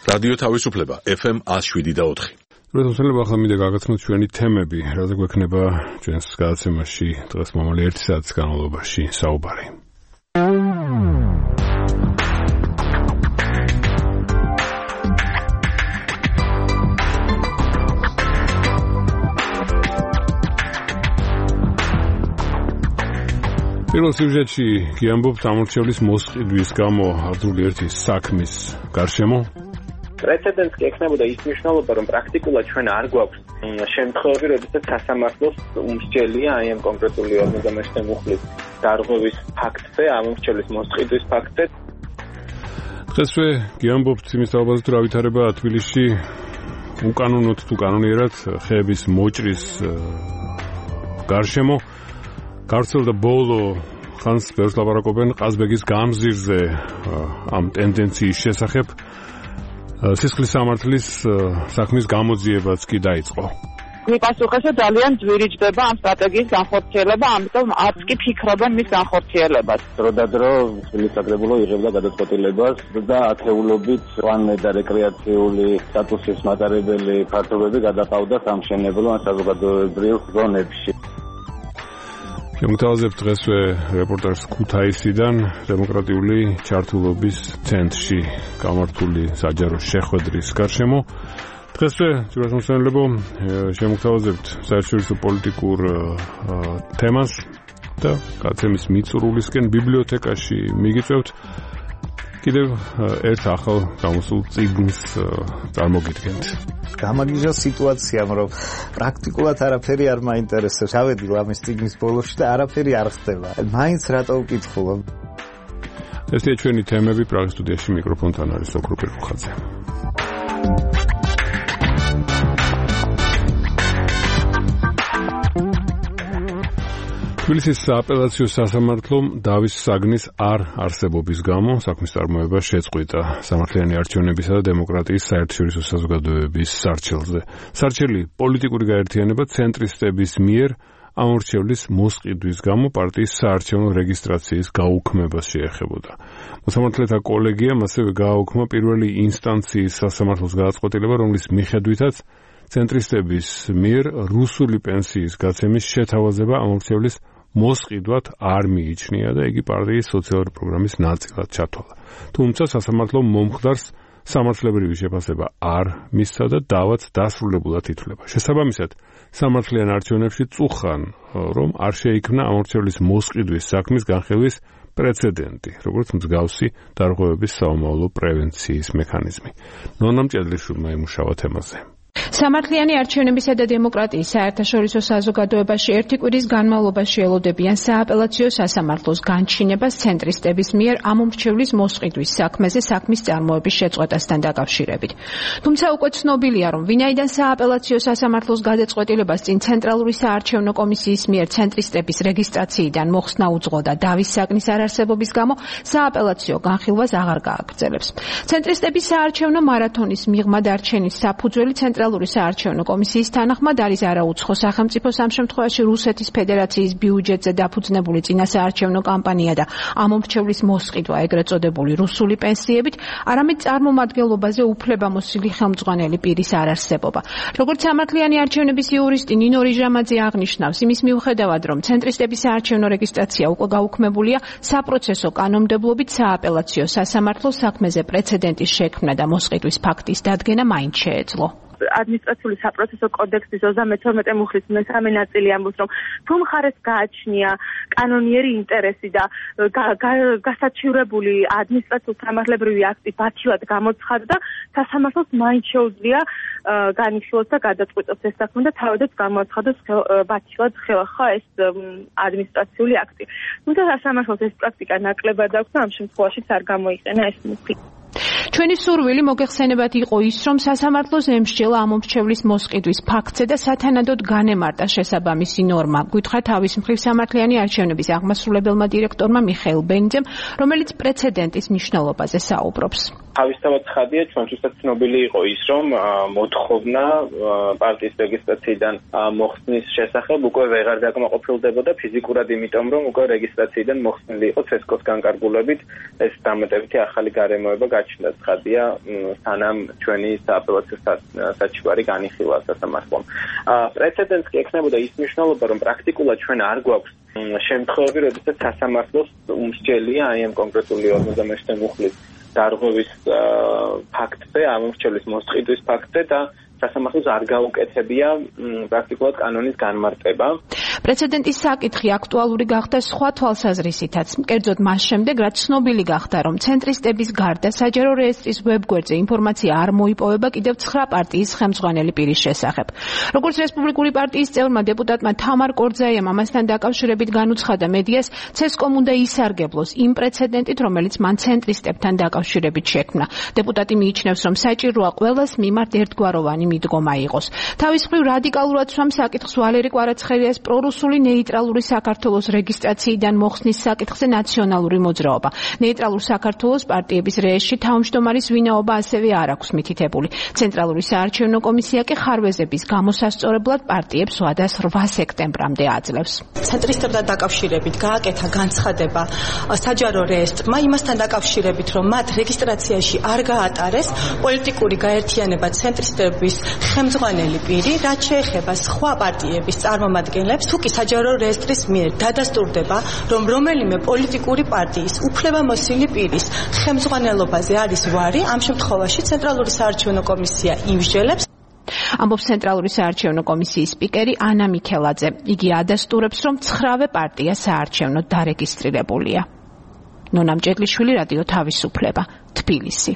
რადიო თავისუფლება FM 107.4. როდესაც ახლა მინდა გაგაცნოთ ჩვენი თემები, რაზე გვექნება ჩვენს გადაცემაში დღეს მომავალი 1 საათის განმავლობაში საუბარი. პირველ სიუჟეტში გიამბობთ ამორჩევლის მოსყიდვის გამო აზრული ერთის საქმის გარშემო. პრეცედენტს კი ექნებოდა ის მნიშვნელობა, რომ პრაქტიკულად ჩვენ არ გვაქვს შემთხვევები, როდესაც სასამართლოს უმსჯელია აი ამ კონკრეტული 50 მუხლის დარღვევის ფაქტზე, ამორჩევლის მოსყიდვის ფაქტზე. დღესვე გიამბობთ იმის თაობაზე, თუ რა ვითარება თბილისში უკანონოდ თუ კანონიერად ხეების მოჭრის გარშემო. გავრცელდა ბოლო ხანს ბევრს ლაპარაკობენ ყაზბეგის გამზირზე ამ ტენდენციის შესახებ. სისხლის სამართლის საქმის გამოძიებაც კი დაიწყო. მიპასუხესო ძალიან ძვირიჯდება ამ სტრატეგიის განხორციელება, ამიტომ არც კი ფიქრობენ მის განხორციელებას. დროდადრო თბილისის საკრებულო იღებდა გადაწყვეტილებას და ათეულობით პლანე და რეკრეაციული სტატუსის მატარებელი ფართობები გადაყავდა სამშენებლო ან საზოგადოებრივ ზონებში. შემოგთავაზებთ დღესვე რეპორტაჟს ქუთაისიდან დემოკრატიული ჩართულობის ცენტრში გამართული საჯარო შეხვედრის გარშემო. დღესვე ჯერახმოსანლებო შემოგთავაზებთ საერთაშორისო პოლიტიკურ თემას და გაცემის მიწურულისკენ ბიბლიოთეკაში მიგიწევთ კიდევ ერთ ახალ გამოსულ წიგნს წარმოგიდგენთ. გამაგიჟა სიტუაციამ, რომ პრაქტიკულად არაფერი არ მაინტერესებს. ავედი ლამის წიგნის ბოლოში და არაფერი არ ხდება. მაინც რატო ვკითხულობ? ესეა ჩვენი თემები. პრაღის სტუდიაში მიკროფონთან არის ოქრო პირხუხაძე. თბილისის სააპელაციო სასამართლომ დავის საგნის არ არსებობის გამო საქმის წარმოება შეწყვიტა სამართლიანი არჩევნებისა და დემოკრატიის საერთაშორისო საზოგადოების სარჩელზე. სარჩელი პოლიტიკური გაერთიანება ცენტრისტების მიერ ამორჩევლის მოსყიდვის გამო პარტიის საარჩევნო რეგისტრაციის გაუქმებას შეეხებოდა. მოსამართლეთა კოლეგიამ ასევე გააუქმა პირველი ინსტანციის სასამართლოს გადაწყვეტილება, რომლის მიხედვითაც ცენტრისტების მიერ რუსული პენსიის გაცემის შეთავაზება ამორჩევლის მოსყიდვად არ მიიჩნია და იგი პარტიის სოციალური პროგრამის ნაწილად ჩათვალა. თუმცა სასამართლომ მომხდარს სამართლებრივი შეფასება არ მისცა და დავაც დასრულებულად ითვლება. შესაბამისად, სამართლიან არჩევნებში წუხან, რომ არ შეიქმნა ამორჩევლის მოსყიდვის საქმის განხილვის პრეცედენტი, როგორც მსგავსი დარღვევების საომავლო პრევენციის მექანიზმი. ნონა მჭედლიშვილმა იმუშავა თემაზე. სამართლიანი არჩევნებისა და დემოკრატიის საერთაშორისო საზოგადოებაში ერთი კვირის განმავლობაში ელოდებიან სააპელაციო სასამართლოს განჩინებას ცენტრისტების მიერ ამომრჩევლის მოსყიდვის საქმეზე საქმის წარმოების შეწყვეტასთან დაკავშირებით. თუმცა უკვე ცნობილია, რომ ვინაიდან სააპელაციო სასამართლოს გადაწყვეტილებას წინ ცენტრალური საარჩევნო კომისიის მიერ ცენტრისტების რეგისტრაციიდან მოხსნა უძღოდა დავის საგნის არარსებობის გამო, სააპელაციო განხილვას აღარ გააგრძელებს. ცენტრისტების საარჩევნო მარათონის მიღმა დარჩენის საფუძველი ცენტრალური საარჩევნო კომისიის თანახმად არის არაუცხო სახელმწიფოს ამ შემთხვევაში რუსეთის ფედერაციის ბიუჯეტზე დაფუძნებული წინასაარჩევნო კამპანია და ამომრჩევლის მოსყიდვა ეგრეთ წოდებული რუსული პენსიებით, არამედ წარმომადგენლობაზე უფლებამოსილი ხელმძღვანელი პირის არარსებობა. როგორც სამართლიანი არჩევნების იურისტი ნინო რიჟამაძე აღნიშნავს, იმის მიუხედავად, რომ ცენტრისტების საარჩევნო რეგისტრაცია უკვე გაუქმებულია, საპროცესო კანონმდებლობით სააპელაციო სასამართლოს საქმეზე პრეცედენტის შექმნა და მოსყიდვის ფაქტის დადგენა მაინც შეეძლო. ადმინისტრაციული საპროცესო კოდექსის 32 მუხლის მესამე ნაწილი ამბობს, რომ თუ მხარეს გააჩნია კანონიერი ინტერესი და გასაჩივრებული ადმინისტრაციულ-სამართლებრივი აქტი ბათილად გამოცხადდა, სასამართლოს მაინც შეუძლია განიხილოს და გადაწყვეტოს ეს საქმე და თავადაც გამოაცხადოს ბათილად ხა ეს ადმინისტრაციული აქტი. თუმცა სასამართლოს ეს პრაქტიკა ნაკლებად აქვს და ამ შემთხვევაშიც არ გამოიყენა ეს მუხლი. ჩვენი სურვილი მოგეხსენებათ იყო ის, რომ სასამართლოს ემსჯელა ამომრჩევლის მოსყიდვის ფაქტზე და სათანადოდ განემარტა შესაბამისი ნორმა. გითხრა თავის მხრივ სამართლიანი არჩევნების აღმასრულებელმა დირექტორმა მიხეილ ბენიძემ, რომელიც პრეცედენტის მნიშვნელობაზე საუბრობს. თავისთავად ცხადია, ჩვენთვისაც ცნობილი იყო ის, რომ მოთხოვნა პარტიის რეგისტრაციიდან მოხსნის შესახებ უკვე ვეღარ დაკმაყოფილდებოდა ფიზიკურად, იმიტომ რომ უკვე რეგისტრაციიდან მოხსნილი იყო ცესკოს განკარგულებით ეს დამატებითი ახალი გარემოება გაჩნდა. ცხადია, სანამ ჩვენი სააპელაციო საჩივარი განიხილა სასამართლომ. პრეცედენტს კი ექნებოდა ის მნიშვნელობა, რომ პრაქტიკულად ჩვენ არ გვაქვს შემთხვევები, როდესაც სასამართლოს უმსჯელია აი ამ კონკრეტული 50 მუხლის დარღვევის ფაქტზე, ამ მრჩევლის მოსყიდვის ფაქტზე და სასამართლოს არ გაუკეთებია პრაქტიკულად კანონის განმარტება. პრეცედენტის საკითხი აქტუალური გახდა სხვა თვალსაზრისითაც. კერძოდ მას შემდეგ, რაც ცნობილი გახდა, რომ ცენტრისტების გარდა საჯარო რეესტრის ვებგვერდზე ინფორმაცია არ მოიპოვება კიდევ 9 პარტიის ხელმძღვანელი პირის შესახებ. როგორც რესპუბლიკური პარტიის წევრმა დეპუტატმა თამარ კორძაიამ ამასთან დაკავშირებით განუცხადა მედიას, ცესკომ უნდა ისარგებლოს იმ პრეცედენტით, რომელიც მან ცენტრისტებთან დაკავშირებით შექმნა. დეპუტატი მიიჩნევს, რომ საჭიროა ყველას მიმართ ერთგვაროვანი მიდგომა იყოს. თავის მხრივ რადიკალურად სვამ საკითხს ვალერი კვარაცხელიას პრორუსული ნეიტრალური საქართველოს რეგისტრაციიდან მოხსნის საკითხზე ნაციონალური მოძრაობა. ნეიტრალურ საქართველოს პარტიების რეესში თავმჯდომარის ვინაობა ასევე არ აქვს მითითებული. ცენტრალური საარჩევნო კომისია კი ხარვეზების გამოსასწორებლად პარტიებს ვადას 8 სექტემბრამდე აძლევს. ცენტრისტებთან დაკავშირებით გააკეთა განცხადება საჯარო რეესტრმა იმასთან დაკავშირებით, რომ მათ რეგისტრაციაში არ გაატარეს პოლიტიკური გაერთიანება ცენტრისტების ხელმძღვანელი პირი, რაც შეეხება სხვა პარტიების წარმომადგენლებს, თუ კი საჯარო რეესტრის მიერ დადასტურდება, რომ რომელიმე პოლიტიკური პარტიის უფლებამოსილი პირის ხელმძღვანელობაზე არის ვარი, ამ შემთხვევაში ცენტრალური საარჩევნო კომისია იმსჯელებს. ამბობს ცენტრალური საარჩევნო კომისიის სპიკერი ანა მიქელაძე. იგი ადასტურებს, რომ 9 პარტია საარჩევნოდ დარეგისტრირებულია. ნონა მჭედლიშვილი, რადიო თავისუფლება, თბილისი.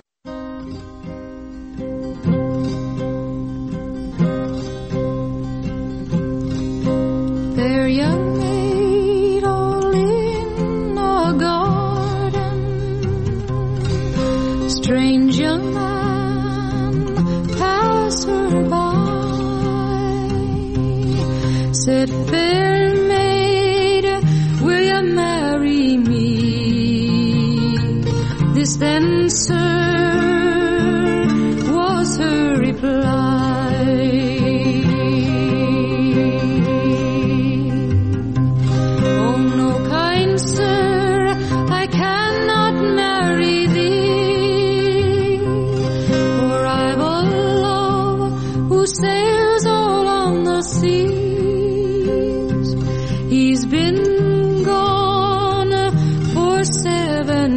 Strange young man passed her by, said, fair maid, will you marry me? This then, sir, was her reply. Oh no, kind sir, I cannot marry thee, for I've a love who sails all on the seas. He's been gone for 7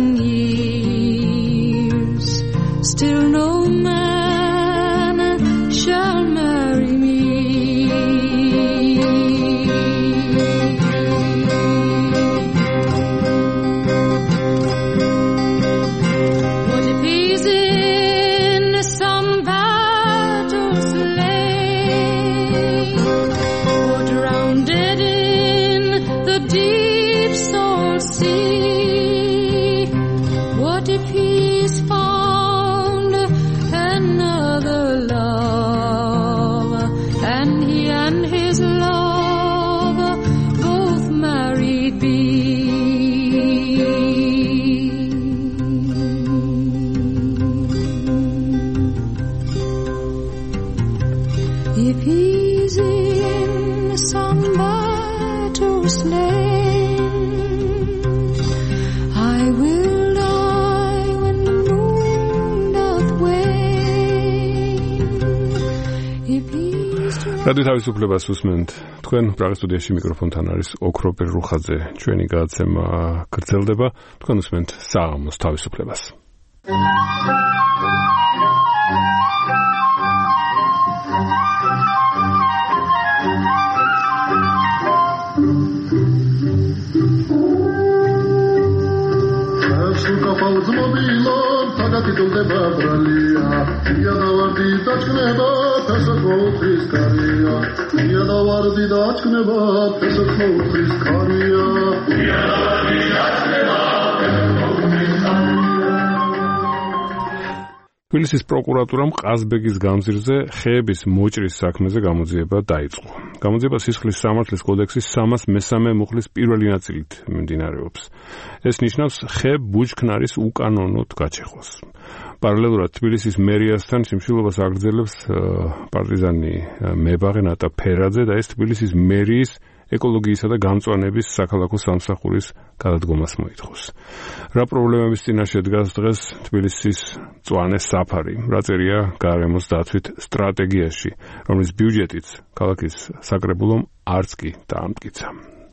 years, still no man shall marry me. What if he's in some battle slain, or drowned in the deep salt sea? What if he's found another love, and he and his love both married be? If he's in some battle slain, I will die when the moon doth wane. If he's რადიო თავისუფლებას უსმენთ. თქვენ პრაღის სტუდიაში მიკროფონთან არის ოქროპერ რუხაძე. ჩვენი გადაცემა გრძელდება. თქვენ უსმენთ საღამოს თავისუფლებას. დაგატიტულდება ბრალია, იადავარდი დაჭკნება, ფესოთ მოუთხრის კარია, იადავარდი დაჭკნება, ფესოთ მოუთხრის კარია, იადავარდი დაჭკნება, ფესოთ მოუთხრის კარია. თბილისის პროკურატურამ ყაზბეგის გამზირზე ხეების მოჭრის საქმეზე გამოძიება დაიწყო. გამოძიება სისხლის სამართლის კოდექსის 303 მუხლის პირველი ნაწილით მიმდინარეობს. ეს ნიშნავს ხე ბუჩქნარის უკანონოდ გაჩეხვას. პარალელურად თბილისის მერიასთან სიმშილობას აგრძელებს პარტიზანი მებაღე ნატა ფერაძე და ეს თბილისის მერიის ეკოლოგიისა და გამწვანების საქალაქო სამსახურის გადადგომას მოითხოვს. რა პრობლემების წინაშე დგას დღეს თბილისის მწვანე საფარი? რა წერია გარემოს დაცვით სტრატეგიაში, რომლის ბიუჯეტიც ქალაქის საკრებულომ არც კი დაამტკიცა.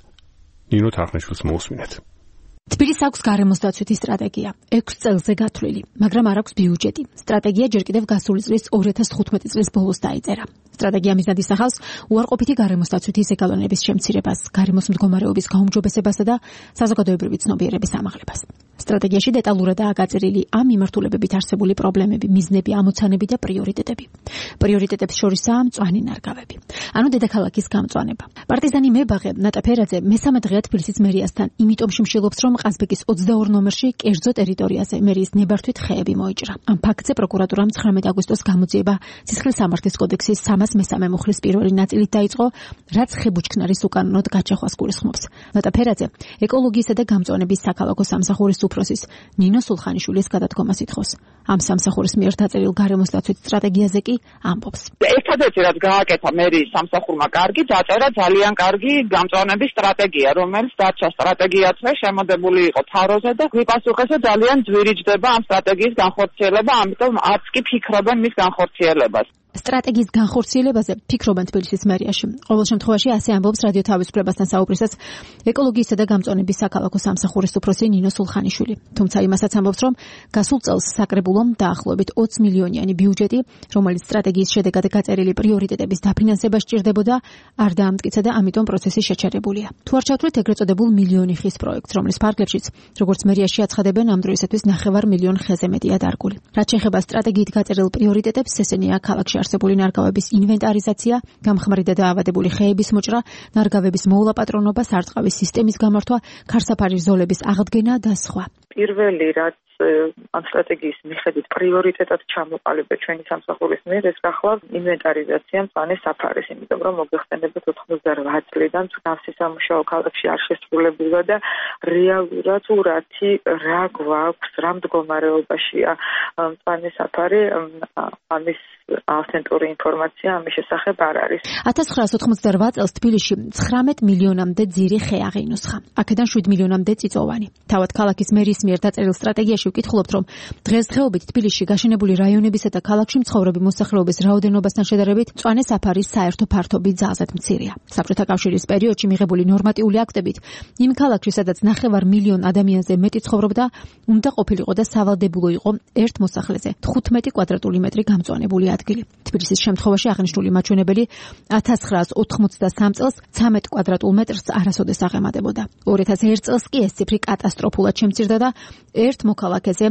ნინო თარხნიშვილს მოусმინეთ. თბილისს აქვს გარემოს დაცვითი სტრატეგია 6 წელზე გათვლილი, მაგრამ არ აქვს ბიუჯეტი. სტრატეგია ჯერ კიდევ გასული წლის 2015 წლის ბოლოს დაიწერა. სტრატეგია მიზნად ისახავს უარყოფითი გარემოს დაცვითი ზეგალონების შემცირებას, გარემოს მდგომარეობის გაუმჯობესებასა და საზოგადოებრივი ცნობიერების ამაღლებას. სტრატეგიაში დეტალურადაა გაწერილი ამ მიმართულებებით არსებული პრობლემები, მიზნები, ამოცანები და პრიორიტეტები. პრიორიტეტებს შორისაა მწვანე ნარგავები, ანუ დედაქალაქის გამწვანება. პარტიზანი მებაღე ნატა ფერაძე მესამე დღეა თბილისის მერიასთან, იმიტომ შიმშილობს, რომ ყაზბეგის 22 ნომერში კერძო ტერიტორიაზე მერიის ნებართვით ხეები მოიჭრა. ამ ფაქტზე პროკურატურამ 19 აგვისტოს გამოძიება სისხლის სამართლის კოდექსის 303 მუხლის პირველი ნაწილით დაიწყო, რაც ხებუჩქნარის უკანონოდ გაჩეხვას გულისხმობს. ნატა ფერაძე ეკოლოგიისა და გამწვანების საქალაქო სამსახურის უფროსის ნინო სულხანიშვილის გადადგომას ითხოვს. ამ სამსახურის მიერ დაწერილ გარემოს დაცვით სტრატეგიაზე კი ამბობს. ერთადერთი რაც გააკეთა მერიის სამსახურმა კარგი, დაწერა ძალიან კარგი გამწვანების სტრატეგია, რომელიც დარჩა სტრატეგიათვე შემოდებული იყო თაროზე და ვიპასუხესო ძალიან ძვირიჯდება ამ სტრატეგიის განხორციელება, ამიტომ არც კი ფიქრობენ მის განხორციელებას. სტრატეგიის განხორციელებაზე ფიქრობენ თბილისის მერიაში. ყოველ შემთხვევაში ასე ამბობს რადიო თავისუფლებასთან საუბრისას ეკოლოგიისა და გამწვანების საქალაქო სამსახურის უფროსი ნინო სულხანიშვილი. თუმცა იმასაც ამბობს, რომ გასულ წელს საკრებულომ დაახლოებით 20 მილიონიანი ბიუჯეტი, რომელიც სტრატეგიის შედეგად გაწერილი პრიორიტეტების დაფინანსებას სჭირდებოდა, არ დაამტკიცა და ამიტომ პროცესი შეჩერებულია. თუ არ ჩავთვლით ეგრეთ წოდებულ მილიონი ხის პროექტს, რომლის ფარგლებშიც, როგორც მერიაში აცხადებენ, ამ დროისათვის 9 მილიონ ხეზე მეტია დარგული. რაც შეეხება სტრატეგიით გაწერილ პრიორიტეტებს, ესენია ქალაქში არსებული ნარგავების ინვენტარიზაცია, გამხმარი და დაავადებული ხეების მოჭრა, ნარგავების მოულაპატრონობა, სარწყავის სისტემის გამართვა, ქარსაფარის ზოლების აღდგენა და სხვა. პირველი რაც ამ სტრატეგიის მიხედვით პრიორიტეტად ჩამოყალიბდა ჩვენი სამსახურის მიერ, ეს გახლავს ინვენტარიზაცია მწვანე საფარის, იმიტომ რომ მოგეხსენებათ 98 წლიდან მსგავსი სამუშაო ქალაქში არ შესრულებულა და რეალურად რა გვაქვს, რა მდგომარეობაშია მწვანე საფარი, ამის ავთენტური ინფორმაცია ამის შესახებ არ არის. 1998 წელს თბილისში 19 მილიონამდე ძირი ხე აღინუსხა. აქედან 7 მილიონამდე წიწოვანი. თავად ქალაქის მერიის მიერ დაწერილ სტრატეგიაში ვკითხულობთ, რომ დღესდღეობით თბილისში გაშენებული რაიონებისა და ქალაქში მცხოვრები მოსახლეობის რაოდენობასთან შედარებით მწვანე საფარის საერთო ფართობი ძალზედ მცირეა. საბჭოთა კავშირის პერიოდში მიღებული ნორმატიული აქტებით იმ ქალაქში, სადაც 9 მილიონ ადამიანზე მეტი ცხოვრობდა, უნდა ყოფილიყო და სავალდებულო იყო ერთ მოსახლეზე 15 კვადრატული მეტრი გამწვანებული ადგილი. თბილისის შემთხვევაში აღნიშნული მაჩვენებელი 1983 წელს 13 კვადრატულ მეტრს არასოდეს აღემატებოდა. 2001 წელს კი ეს ციფრი კატასტროფულად შემცირდა და ერთ მოქალაქეზე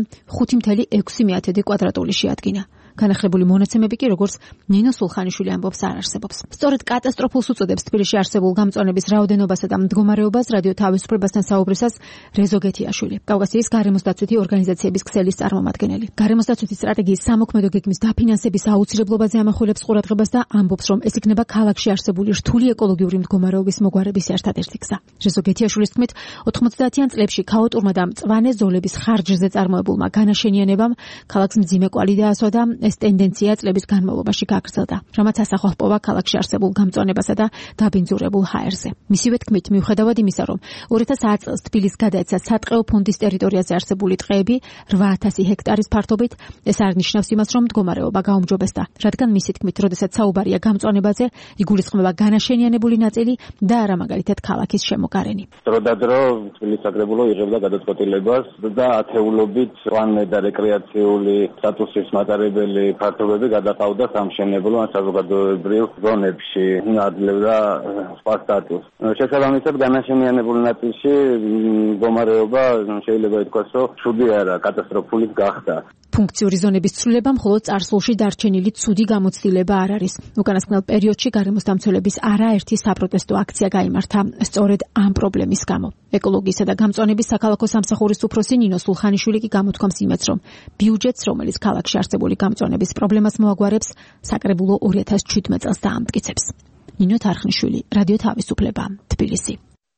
5.6 კვადრატული შეადგინა. განახლებული მონაცემები კი, როგორც ნინო სულხანიშვილი ამბობს, არ არსებობს. სწორედ კატასტროფულს უწოდებს თბილისში არსებულ გამწვანების რაოდენობასა და მდგომარეობას რადიო თავისუფლებასთან საუბრისას რეზო გეთიაშვილი, კავკასიის გარემოს დაცვითი ორგანიზაციების ქსელის წარმომადგენელი. გარემოს დაცვითი სტრატეგიის სამოქმედო გეგმის დაფინანსების აუცილებლობაზე ამახვილებს ყურადღებას და ამბობს, რომ ეს იქნება ქალაქში არსებული რთული ეკოლოგიური მდგომარეობის მოგვარების ერთადერთი გზა. რეზო გეთიაშვილის თქმით, 90-იან წლებში ქაოტურმა და მწვანე ზოლების ხარჯზე წარმოებულმა განაშენიანებამ ქალაქს მძიმე კვალი დაასვა და ეს ტენდენცია წლების განმავლობაში გაგრძელდა, რამაც ასახვა ჰპოვა ქალაქში არსებულ გამწვანებასა და დაბინძურებულ ჰაერზე. მისივე თქმით, მიუხედავად იმისა, რომ 2010 წელს თბილისს გადაეცა სატყეო ფონდის ტერიტორიაზე არსებული ტყეები 8000 ჰექტარის ფართობით, ეს არ ნიშნავს იმას, რომ მდგომარეობა გაუმჯობესდა, რადგან მისი თქმით, როდესაც საუბარია გამწვანებაზე, იგულისხმება განაშენიანებული ნაწილი და არა მაგალითად ქალაქის შემოგარენი. დროდადრო თბილისის საკრებულო იღებდა გადაწყვეტილებას და ათეულობით მწვანე და რეკრეაციული სტატუსის მატარებელი ფართობები გადაყავდა სამშენებლო ან საზოგადოებრივ ზონებში, აძლევდა სხვა სტატუსს. შესაბამისად, განაშენიანებულ ნაწილში მდგომარეობა შეიძლება ითქვას, რომ ცუდი არა, კატასტროფულიც გახდა. ფუნქციური ზონების ცვლილება მხოლოდ წარსულში დარჩენილი ცუდი გამოცდილება არ არის. უკანასკნელ პერიოდში გარემოს დამცველების არაერთი საპროტესტო აქცია გაიმართა სწორედ ამ პრობლემის გამო. ეკოლოგიისა და გამწვანების საქალაქო სამსახურის უფროსი ნინო სულხანიშვილი კი გამოთქვამს იმედს, რომ ბიუჯეტს, რომელიც ქალაქში არსებული გამწვანების პრობლემას მოაგვარებს, საკრებულო 2017 წელს დაამტკიცებს. ნინო თარხნიშვილი, რადიო თავისუფლება, თბილისი.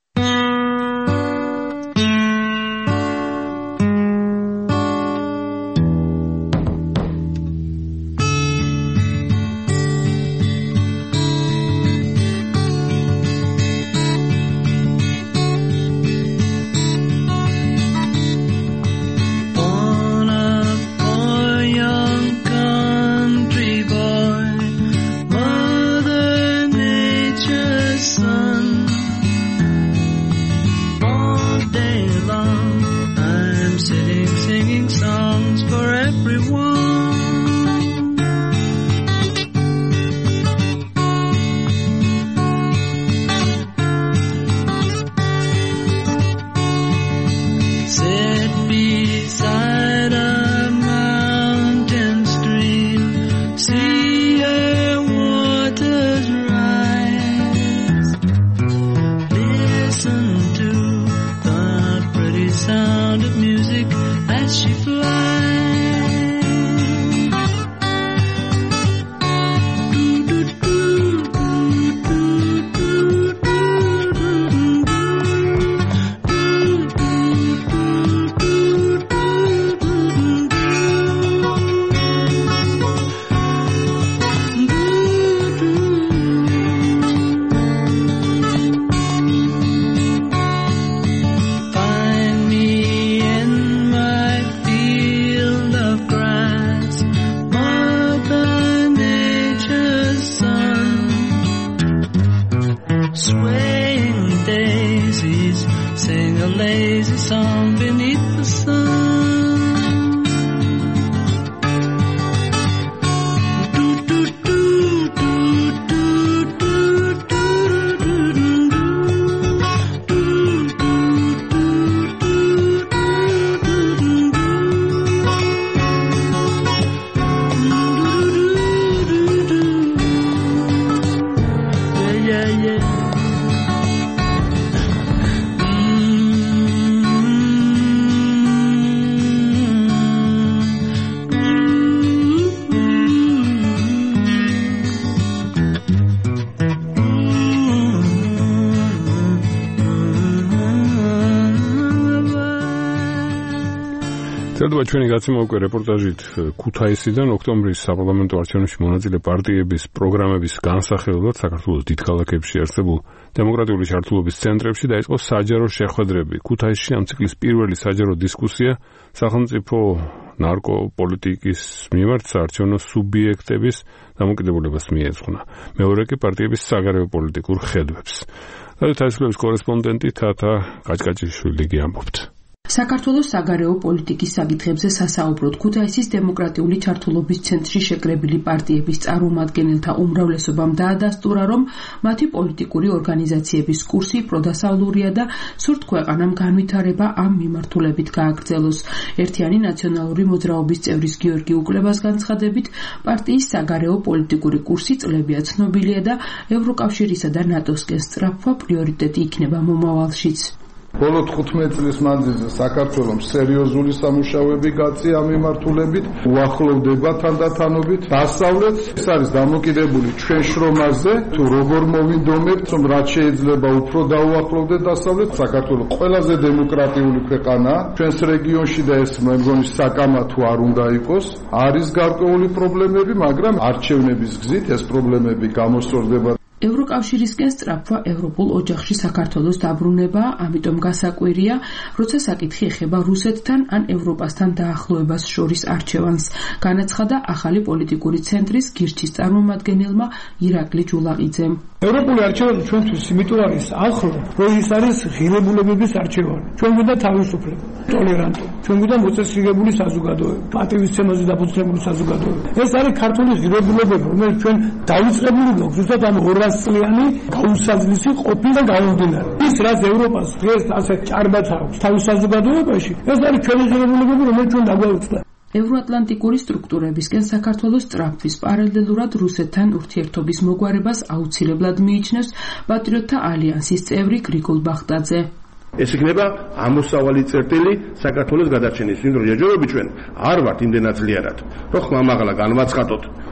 წერდა ჩვენი გაცემა უკვე რეპორტაჟით ქუთაისიდან ოქტომბრის საპარლამენტო არჩევნებში მონაწილე პარტიების პროგრამების განსახილებლად საქართველოს დიდ ქალაქებში არსებულ დემოკრატიული ჩართულობის ცენტრებში დაიწყო საჯარო შეხვედრები. ქუთაისში ამ ციკლის პირველი საჯარო დისკუსია სახელმწიფო ნარკოპოლიტიკის მიმართ საარჩევნო სუბიექტების დამოკიდებულებას მიეძღვნა. მეორე კი პარტიების საგარეო პოლიტიკურ ხედვებს. რადიო თავისუფლების კორესპონდენტი თათა კაჭკაჭიშვილი ამბობთ. საქართველოს საგარეო პოლიტიკის საკითხებზე სასაუბროდ ქუთაისის დემოკრატიული ჩართულობის ცენტრში შეკრებილი პარტიების წარმომადგენელთა უმრავლესობამ დაადასტურა, რომ მათი პოლიტიკური ორგანიზაციების კურსი პროდასავლურია და სურთ ქვეყანამ განვითარება ამ მიმართულებით გააგრძელოს. ერთიანი ნაციონალური მოძრაობის წევრის გიორგი უკლებას განცხადებით, პარტიის საგარეო პოლიტიკური კურსი წლებია ცნობილია და ევროკავშირისა და ნატოსკენ სწრაფვა პრიორიტეტი იქნება მომავალშიც. ბოლო 15 წლის მანძილზე საქართველოს სერიოზული სამუშაოები გაწია ამ მიმართულებით, უახლოვდება თანდათანობით დასავლეთს. ეს არის დამოკიდებული ჩვენ შრომაზე, თუ როგორ მოვინდომებთ, რომ რაც შეიძლება უფრო დაუახლოვდეთ დასავლეთს. საქართველოს ყველაზე დემოკრატიული ქვეყანაა ჩვენს რეგიონში და ეს მე მგონი საკამათო არ უნდა იყოს. არის გარკვეული პრობლემები, მაგრამ არჩევნების გზით ეს პრობლემები გამოსწორდება. ევროკავშირისკენ სწრაფვა ევროპულ ოჯახში საქართველოს დაბრუნება, ამიტომ გასაკვირია, როცა საკითხი ეხება რუსეთთან ან ევროპასთან დაახლოებას შორის არჩევანს, განაცხადა ახალი პოლიტიკური ცენტრის გირჩის წარმომადგენელმა ირაკლი ჯულაყიძემ. ევროპული არჩევანი ჩვენთვის იმიტომ არის ახლო, რომ ის არის ღირებულებების არჩევანი. ჩვენ გვინდა თავისუფლება, ტოლერანტობა, ჩვენ გვინდა მოწესრიგებული საზოგადოება, პატივისცემაზე დაფუძნებული საზოგადოება. ეს არის ქართული ღირებულებები, რომელიც ჩვენ დავიწყებული გვაქვს, ზუსტად ამ 200 წლიანი გაუსაძლისი ყოფილი და გამომდინარე. ის რაც ევროპას დღეს ასე ჭარბად აქვს თავის საზოგადოებაში, ეს არის ჩვენი ღირებულებები, რომელიც ჩვენ დაგვაუწყდა. ევროატლანტიკური სტრუქტურებისკენ საქართველოს სწრაფვის პარალელურად რუსეთთან ურთიერთობის მოგვარებას აუცილებლად მიიჩნევს პატრიოტთა ალიანსის წევრი გრიგოლ ბახტაძე. ეს იქნება ამოსავალი წერტილი საქართველოს გადარჩენის. ვინმე ჯერჯერობით ჩვენ არ ვართ იმდენად ძლიერად, რომ ხმამაღლა განვაცხადოთ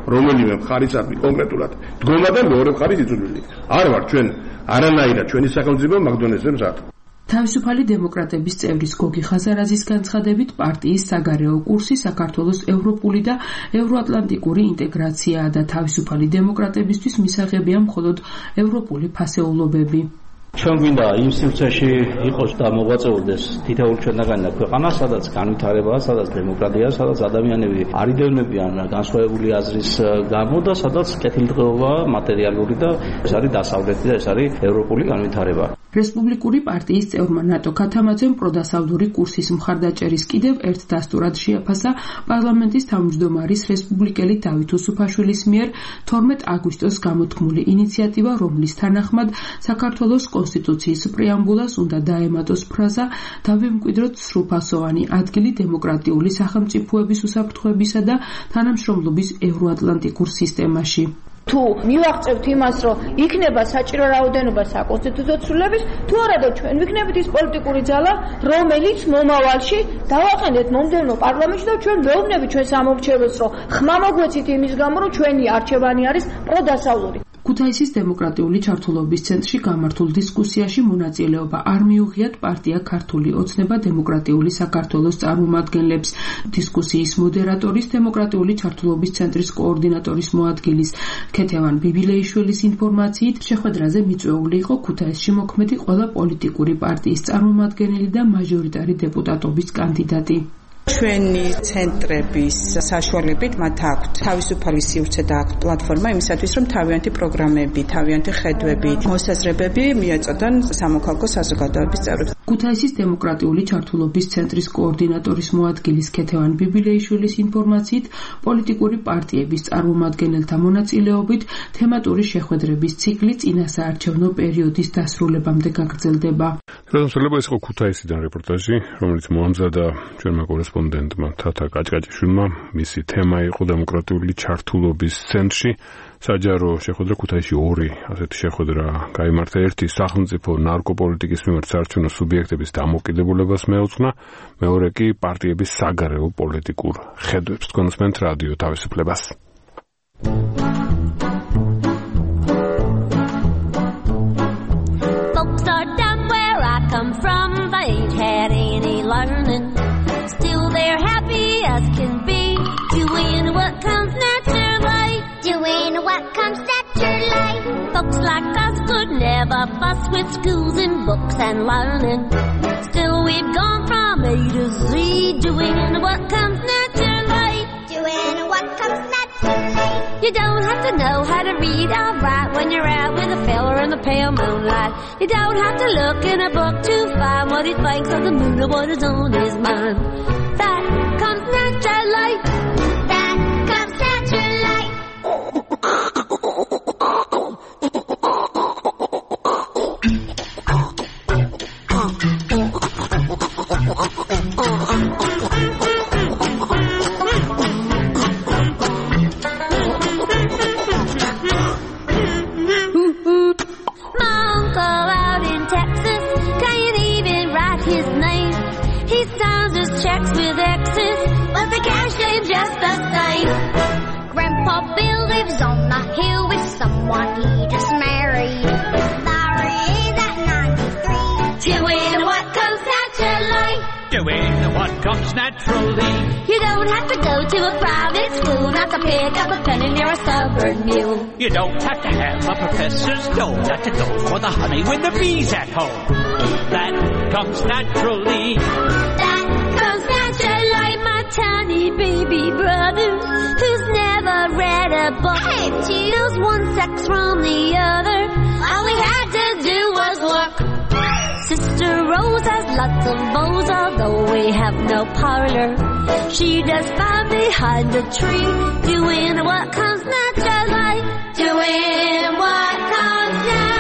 რომელიმე მხარის არ კონკრეტულად დგომა და მეორე მხარის იწვდილი. არ ვარ ჩვენ არანაირად ჩვენი სახელმწიფო მაგდონეზე მზად. თავისუფალი დემოკრატების წევრის გოგი ხაზარაძის განცხადებით პარტიის საგარეო კურსი საქართველოს ევროპული და ევროატლანტიკური ინტეგრაციაა და თავისუფალი დემოკრატებისთვის მისაღებია მხოლოდ ევროპული ფასეულობები. ჩვენ გვინდა იმ სივრცეში იყოს და მოღვაწეობდეს თითოეულ ჩვენგანდა ქვეყანა, სადაც განვითარებაა, სადაც დემოკრატია, სადაც ადამიანები არიდევნებიან განსხვავებული აზრის გამო და სადაც კეთილდღეობა მატერიალური და ეს არის დასავლეთი და ეს არის ევროპული განვითარება. რესპუბლიკური პარტიის წევრმა ნატო ქათამაძემ პროდასავლური კურსის მხარდაჭერის კიდევ ერთ დასტურად შეაფასა პარლამენტის თავმჯდომარის რესპუბლიკელი დავით უსუფაშვილის მიერ 12 აგვისტოს გამოთქმული ინიციატივა, რომლის თანახმად საქართველოს კონსტიტუციის პრეამბულას უნდა დაემატოს ფრაზა „დავემკვიდროთ სრულფასოვანი ადგილი დემოკრატიული სახელმწიფოების უსაფრთხოებისა და თანამშრომლობის ევროატლანტიკურ სისტემაში“. თუ მივაღწევთ იმას, რომ იქნება საჭირო რაოდენობა საკონსტიტუციო ცვლილების, თუ არა და ჩვენ ვიქნებით ის პოლიტიკური ძალა, რომელიც მომავალში დავაყენეთ მომდევნო პარლამენტში და ჩვენ ვეუბნებით ჩვენ სამომრჩეველს, რომ ხმა მოგვეცით იმის გამო, რომ ჩვენი არჩევანი არის პროდასავლური. ქუთაისის დემოკრატიული ჩართულობის ცენტრში გამართულ დისკუსიაში მონაწილეობა არ მიუღიათ პარტია ქართული ოცნება დემოკრატიული საქართველოს წარმომადგენლებს. დისკუსიის მოდერატორის დემოკრატიული ჩართულობის ცენტრის კოორდინატორის მოადგილის ქეთევან ბიბილეიშვილის ინფორმაციით შეხვედრაზე მიწვეული იყო ქუთაისში მოქმედი ყველა პოლიტიკური პარტიის წარმომადგენელი და მაჟორიტარი დეპუტატობის კანდიდატი. ჩვენი ცენტრების საშუალებით მათ აქვთ თავისუფალი სივრცე და აქვთ პლატფორმა იმისათვის, რომ თავიანთი პროგრამები, თავიანთი ხედვები, მოსაზრებები მიეწოდან სამოქალაქო საზოგადოების წევრებს. ქუთაისის დემოკრატიული ჩართულობის ცენტრის კოორდინატორის მოადგილის ქეთევან ბიბილეიშვილის ინფორმაციით, პოლიტიკური პარტიების წარმომადგენელთა მონაწილეობით თემატური შეხვედრების ციკლი წინასაარჩევნო პერიოდის დასრულებამდე გაგრძელდება. რადგან ეს იყო ქუთაისიდან რეპორტაჟი, რომელიც მოამზადა ჩვენმა კორესპონდენტმა თათა კაჭკაჭიშვილმა, მისი თემა იყო დემოკრატიული ჩართულობის ცენტრში. საჯარო შეხვედრა ქუთაისში 2 ასეთი შეხვედრა გაიმართა. ერთი სახელმწიფო ნარკოპოლიტიკის მიმართ საარჩევნო სუბიექტების დამოკიდებულებას მეუძღვნა, მეორე კი პარტიების საგარეო პოლიტიკურ ხედვებს. თქვენსმენთ რადიო თავისუფლებას. Folks are dumb where I come from, they ain't had any learning. Still they're happy as can be, doing what comes naturally. Doing what comes naturally. Folks like us could never fuss with schools and books and learning. Still we've gone from A to Z, doing what comes naturally. Doing what comes naturally. You don't have to know how to read or write when you're out with a fella in the pale moonlight. You don't have to look in a book to find what he thinks of the moon or what is on his mind. That comes naturally. That comes naturally. Checks with X's, but the cash ain't just the same. Grandpa Bill lives on the hill with someone he just married. Larry is at 93, doing what comes naturally. Doing what comes naturally. You don't have to go to a private school not to pick up a penny near a stubborn mule. You don't have to have a professor's dough not to go for the honey when the bee's at home. That comes naturally. That comes naturally, my tiny baby brother who's never read a book. Knows one sex from the other. All we had to do was look. Sister Rose has lots of beaux, although we have no parlor. She does fine behind the tree, doing what comes naturally. Doing what comes naturally.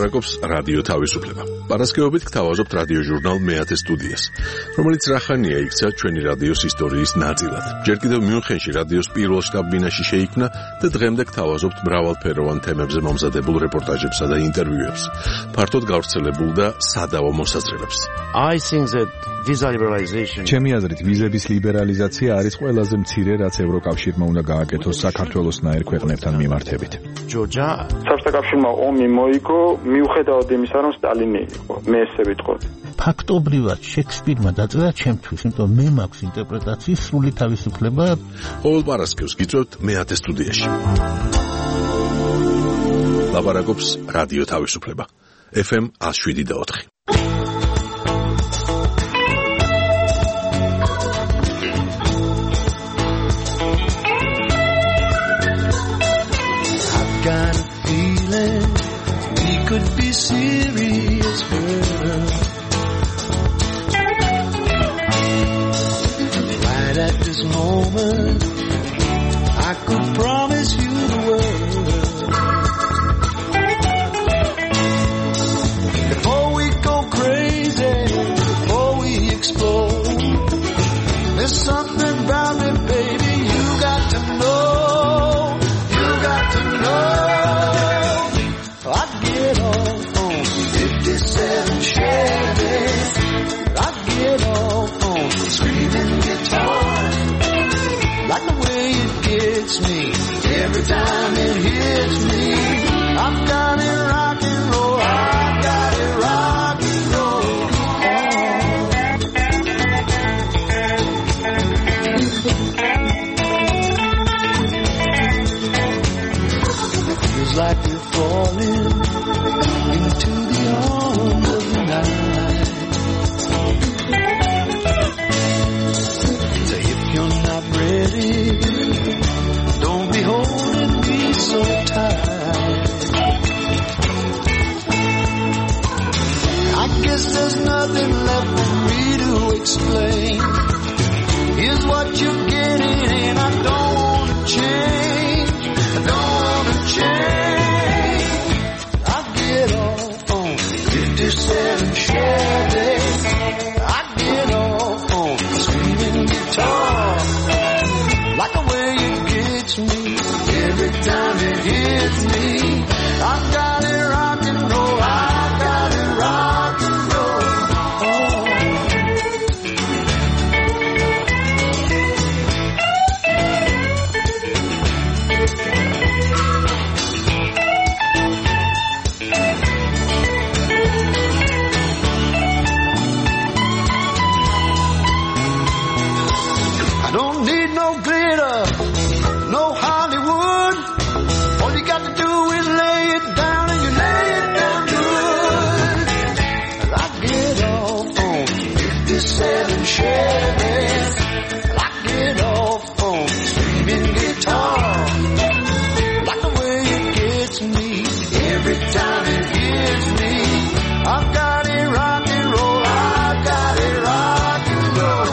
ლაპარაკობს რადიო თავისუფლება. პარასკევობით გთავაზობთ რადიო ჟურნალ მეათე სტუდიას, რომელიც რახანია იქცა ჩვენი რადიოს ისტორიის ნაწილად. ჯერ კიდევ მიუნხენში რადიოს პირველ შტაბ-ბინაში შეიქმნა და დღემდე გთავაზობთ მრავალფეროვან თემებზე მომზადებულ რეპორტაჟებსა და ინტერვიუებს. ფართოდ გავრცელებულ და სადავო მოსაზრებებს. ჩემი აზრით, ვიზების ლიბერალიზაცია არის ყველაზე მცირე, რაც ევროკავშირმა უნდა გააკეთოს საქართველოსნაირ ქვეყნებთან მიმართებით. საბჭოთა კავშირმა ომი მოიგო, მიუხედავად იმისა, რომ სტალინი იყო. მე ესე ვიტყოდი. ფაქტობრივად შექსპირმა დაწერა ჩემთვის, იმიტომ მე მაქვს ინტერპრეტაციის სრული თავისუფლება. ყოველ პარასკევს გიწევთ მეათე სტუდიაში. ლაპარაკობს რადიო თავისუფლება. FM 107.4. Got a feeling we could be serious, girl. Right at this moment, I could promise you the world. Before we go crazy, before we explode, there's something about me, baby, you got to know. You got to know. I'd get off on 57 Chevy. I'd get off on screaming guitar. Like the way it gets me every time it hits me. I've got it rock and roll. I've got it rock and roll. Feels like we're falling into the arms of the night. So if you're not ready, don't be holding me so tight. I guess there's nothing left for me to explain. Here's what you're getting, and I don't want to change. I don't want to change. I get off on 57 Chevy. I get off on screaming guitar. Like the way it gets me every time it hits me. I've got it rock and roll. I've got it rock and roll. I don't need no glitter, no Hollywood. All you got to do is lay it down, and you lay it down good. I get off on 57 Chevy. I get off on screaming guitar. Like the way it gets me every time it hits me. I've got it rock and roll. I've got it rock and roll.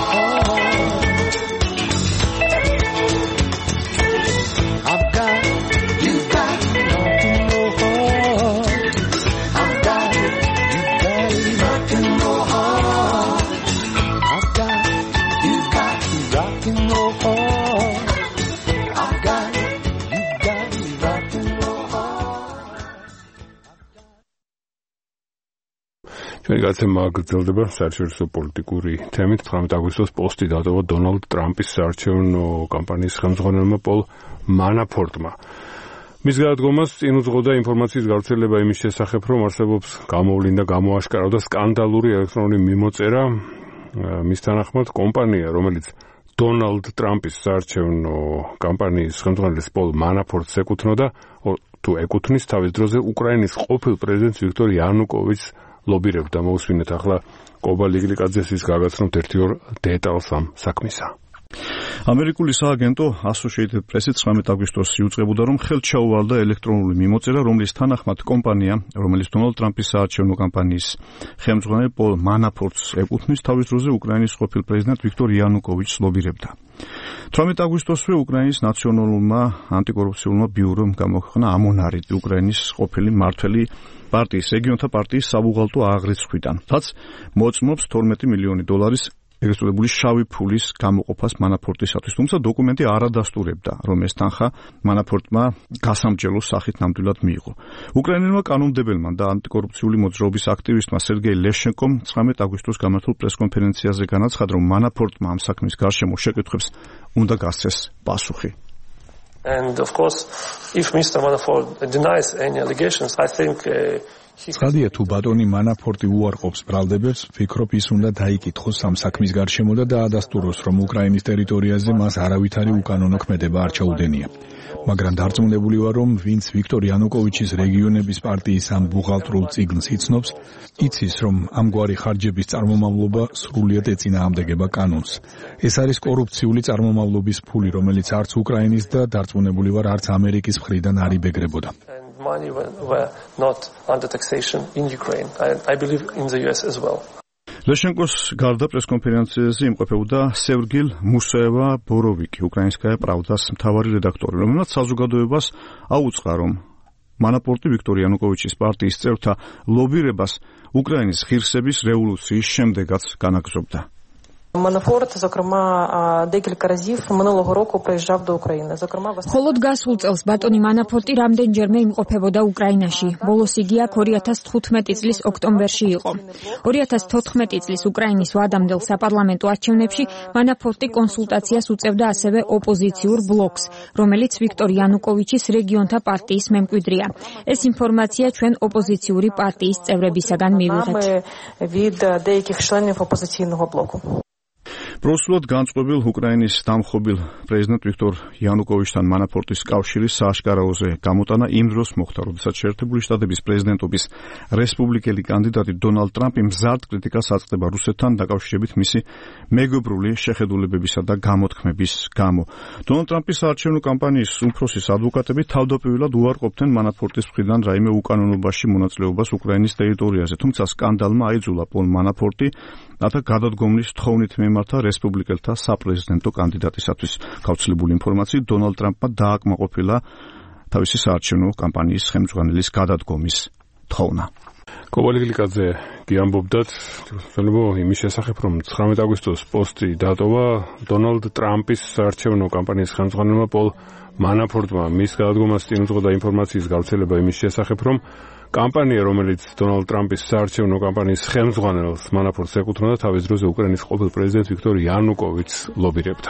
I've got, you got rock and roll hard. I've got it, you got it rock and roll hard. I've got, you got rock and roll hard. I've got it, you got rock and roll hard. ჩვენი გაცემა გრძელდება საერთაშორისო პოლიტიკური თემით. 19 აგვისტოს პოსტი დატოვა დონალდ ტრამპის საარჩევნო კამპანიის ხელმძღვანელმა პოლ მანაფორტმა. მის გადადგომას წინ უძღოდა ინფორმაციის გავრცელება იმის შესახებ, რომ არსებობს გამოვლინდა გამოაშკარავდა სკანდალური ელექტრონული მიმოწერა. მის თანახმად კომპანია, რომელიც დონალდ ტრამპის საარჩევნო კამპანიის ხელმძღვანელის პოლ მანაფორტს ეკუთვნოდა, თუ ეკუთვნის თავის დროზე უკრაინის ყოფილ პრეზიდენტს ვიქტორ იანუკოვიჩს ლობირებდა. მოусვინეთ ახლა კობა ლიგლიკაძეს ის გაგაცნობთ ერთ-ორ დეტალს ამ საქმისა. ამერიკული სააგენტო Associated Press 19 აგვისტოს იუწყებოდა, რომ ხელთ ჩაუვალდა ელექტრონული მიმოწერა, რომლის თანახმად კომპანია, რომელიც დონალდ ტრამპის საარჩევნო კამპანიის ხელმძღვანელ პოლ მანაფორტს ეკუთვნის, თავის დროზე უკრაინის ყოფილ პრეზიდენტ ვიქტორ იანუკოვიჩს ლობირებდა. 18 აგვისტოსვე უკრაინის ნაციონალურმა ანტიკორუფციულმა ბიურომ გამოქვეყნა ამონარიდი უკრაინის ყოფილი მმართველი პარტიის რეგიონთა პარტიის საბუღალტო აღრიცხვიდან, რაც მოწმობს 12 მილიონი დოლარის ეგრეთ წოდებული შავი ფულის გამოყოფას მანაფორტისათვის, თუმცა დოკუმენტი არ ადასტურებდა, რომ ეს თანხა მანაფორტმა გასამჯელო სახით ნამდვილად მიიღო. უკრაინელმა კანონმდებელმა და ანტიკორუფციული მოძრაობის აქტივისტმა სერგეი ლეშენკომ 19 აგვისტოს გამართულ პრესკონფერენციაზე განაცხადა, რომ მანაფორტმა ამ საქმის გარშემო შეკითხვებს უნდა გასცეს პასუხი. And of course, if Mr. Manafort denies any allegations, I think ცხადია, თუ ბატონი მანაფორტი უარყოფს ბრალდებებს, ვფიქრობ, ის უნდა დაიკითხოს ამ საქმის გარშემო და დაადასტუროს, რომ უკრაინის ტერიტორიაზე მას არავითარი უკანონო ქმედება არ ჩაუდენია. მაგრამ დარწმუნებული ვარ, რომ ვინც ვიქტორ იანუკოვიჩის რეგიონების პარტიის ამ ბუღალტრულ წიგნს იცნობს, იცის, რომ ამგვარი ხარჯების წარმომავლობა სრულიად ეწინააღმდეგება კანონს. ეს არის კორუფციული წარმომავლობის ფული, რომელიც არც უკრაინის და დარწმუნებული ვარ, არც ამერიკის მხრიდან არ იბეგრებოდა. money were not under taxation in Ukraine. I believe in the US as well. ლეშენკოს გარდა პრესკონფერენციაზე იმყოფებოდა სერგილ მუსეევა ბოროვიკი, უკრაინსკაია პრავდას მთავარი რედაქტორი, რომელმაც საზოგადოებას აუწყა, რომ მანაფორტი ვიქტორ იანუკოვიჩის პარტიის წევრთა ლობირებას უკრაინის ღირსების რევოლუციის შემდეგაც განაგრძობდა. Манафорт, зокрема, декілька разів минулого року приїжджав до України. Зокрема, холод გასულ წელს ბატონი მანაფორტი რამდენჯერმე იმყოფებოდა უკრაინაში. ბოლოს იგი აქ 2015 წლის ოქტომბერში იყო. 2014 წლის უკრაინის ვადამდელ საპარლამენტო არჩევნებში მანაფორტი კონსულტაციას უწევდა ასევე ოპოზიციურ ბლოკს, რომელიც ვიქტორ იანუკოვიჩის რეგიონთა პარტიის მემკვიდრეა. ეს ინფორმაცია ჩვენ ოპოზიციური პარტიის წევრებისაგან მივიღეთ. від деяких членів опозиційного блоку. პროსულად განწყობილ უკრაინის დამხობილ პრეზიდენტ ვიქტორ იანუკოვიჩთან მანაფორტის კავშირის სააშკარაოზე გამოტანა იმ დროს მოხდა, როდესაც შეერთებული შტატების პრეზიდენტობის რესპუბლიკელი კანდიდატი დონალდ ტრამპი მზარდ კრიტიკას აწყდება რუსეთთან დაკავშირებით მისი მეგობრული შეხედულებებისა და გამოთქმების გამო. დონალდ ტრამპის საარჩევნო კამპანიის უმცროსის ადვოკატები თავდაპირველად უარყოფდნენ მანაფორტის მხრიდან რაიმე უკანონობაში მონაწილეობას უკრაინის ტერიტორიაზე, თუმცა სკანდალმა აიძულა პოლ მანაფორტი რათა გადადგომლის თხოვნით მიმართა რესპუბლიკელთა საპრეზიდენტო კანდიდატისათვის. გავრცელებული ინფორმაციით დონალდ ტრამპმა დააკმაყოფილა თავისი საარჩევნო კამპანიის ხელმძღვანელის გადადგომის თხოვნა. კობალი გლიკაძე გიამბობდათ იმის შესახებ, რომ 19 აგვისტოს პოსტი დატოვა დონალდ ტრამპის საარჩევნო კამპანიის ხელმძღვანელმა პოლ მანაფორტმა. მის გადადგომას წინ უძღოდა ინფორმაციის გავრცელება იმის შესახებ, რომ კამპანია, რომელიც დონალდ ტრამპის საარჩევნო კამპანიის ხელმძღვანელს მანაფორტს ეკუთვნოდა, თავის დროზე უკრაინის ყოფილ პრეზიდენტ ვიქტორ იანუკოვიჩს ლობირებდა.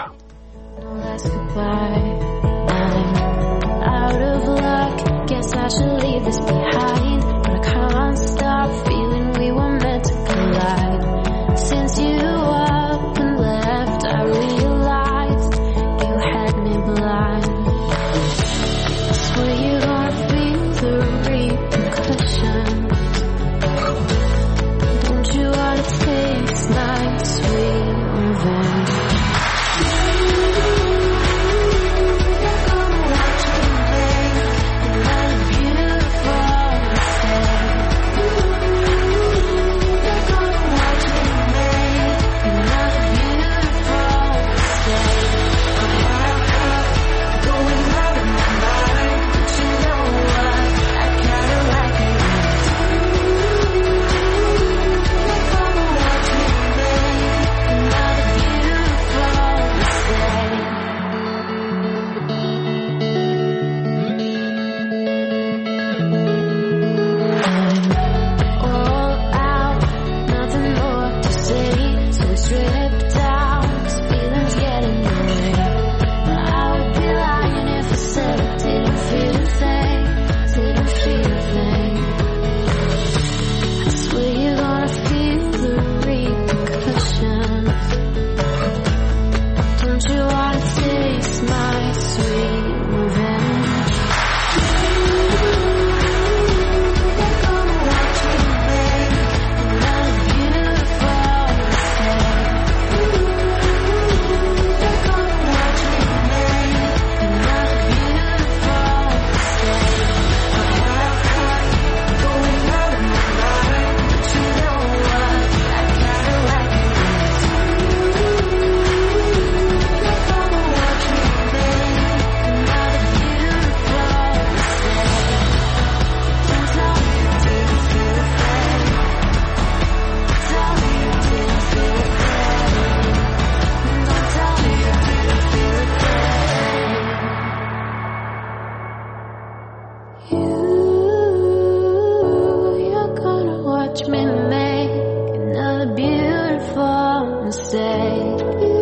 watch me make another beautiful mistake.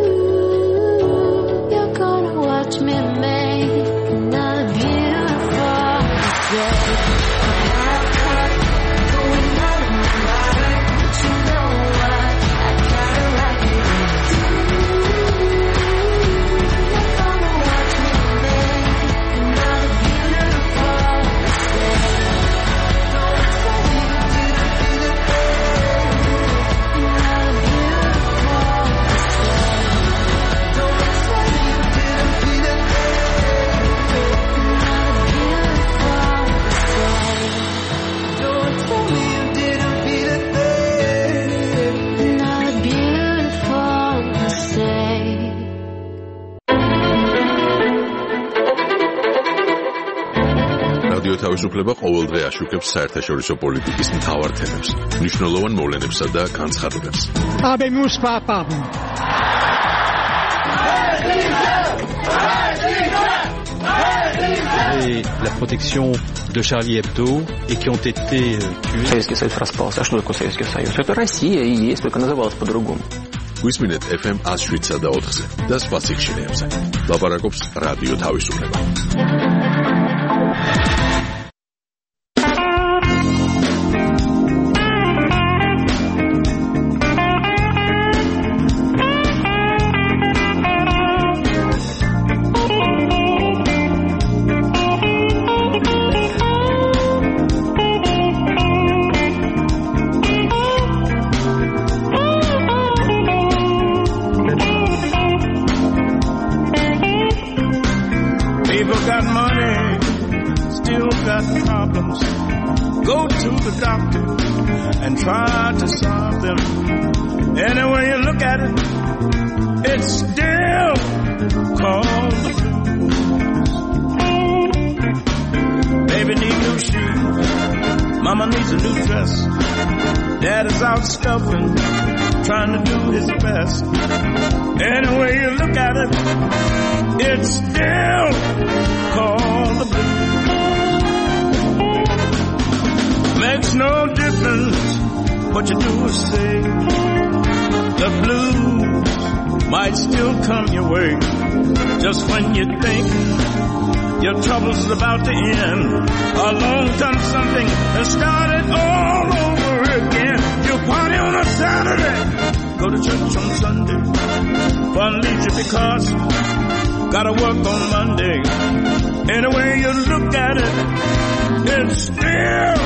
You're gonna watch me make another beautiful mistake. თავისუფლება ყოველდღე აშუქებს საერთაშორისო პოლიტიკის მთავარ თემებს, მნიშვნელოვან მოვლენებსა და განცხადებებს. Habemos papam. Et la protection de Charlie Hebdo et qui ont été tués. Советский Союз распался. А что такое Советский Союз? Это Россия и есть, только называлась по-другому. Висმინეთ FM 107 და 4-ზე და სხვა სიგნალებზე. ლაპარაკობს რადიო თავისუფლება. Stuffing, trying to do his best. Any way you look at it, it's still called the blues. Makes no difference what you do or say. The blues might still come your way. Just when you think your trouble's about to end, along comes something and start it all over again. You party on a Saturday, go to church on Sunday. Fun leaves you because gotta work on Monday. Any way you look at it, it's still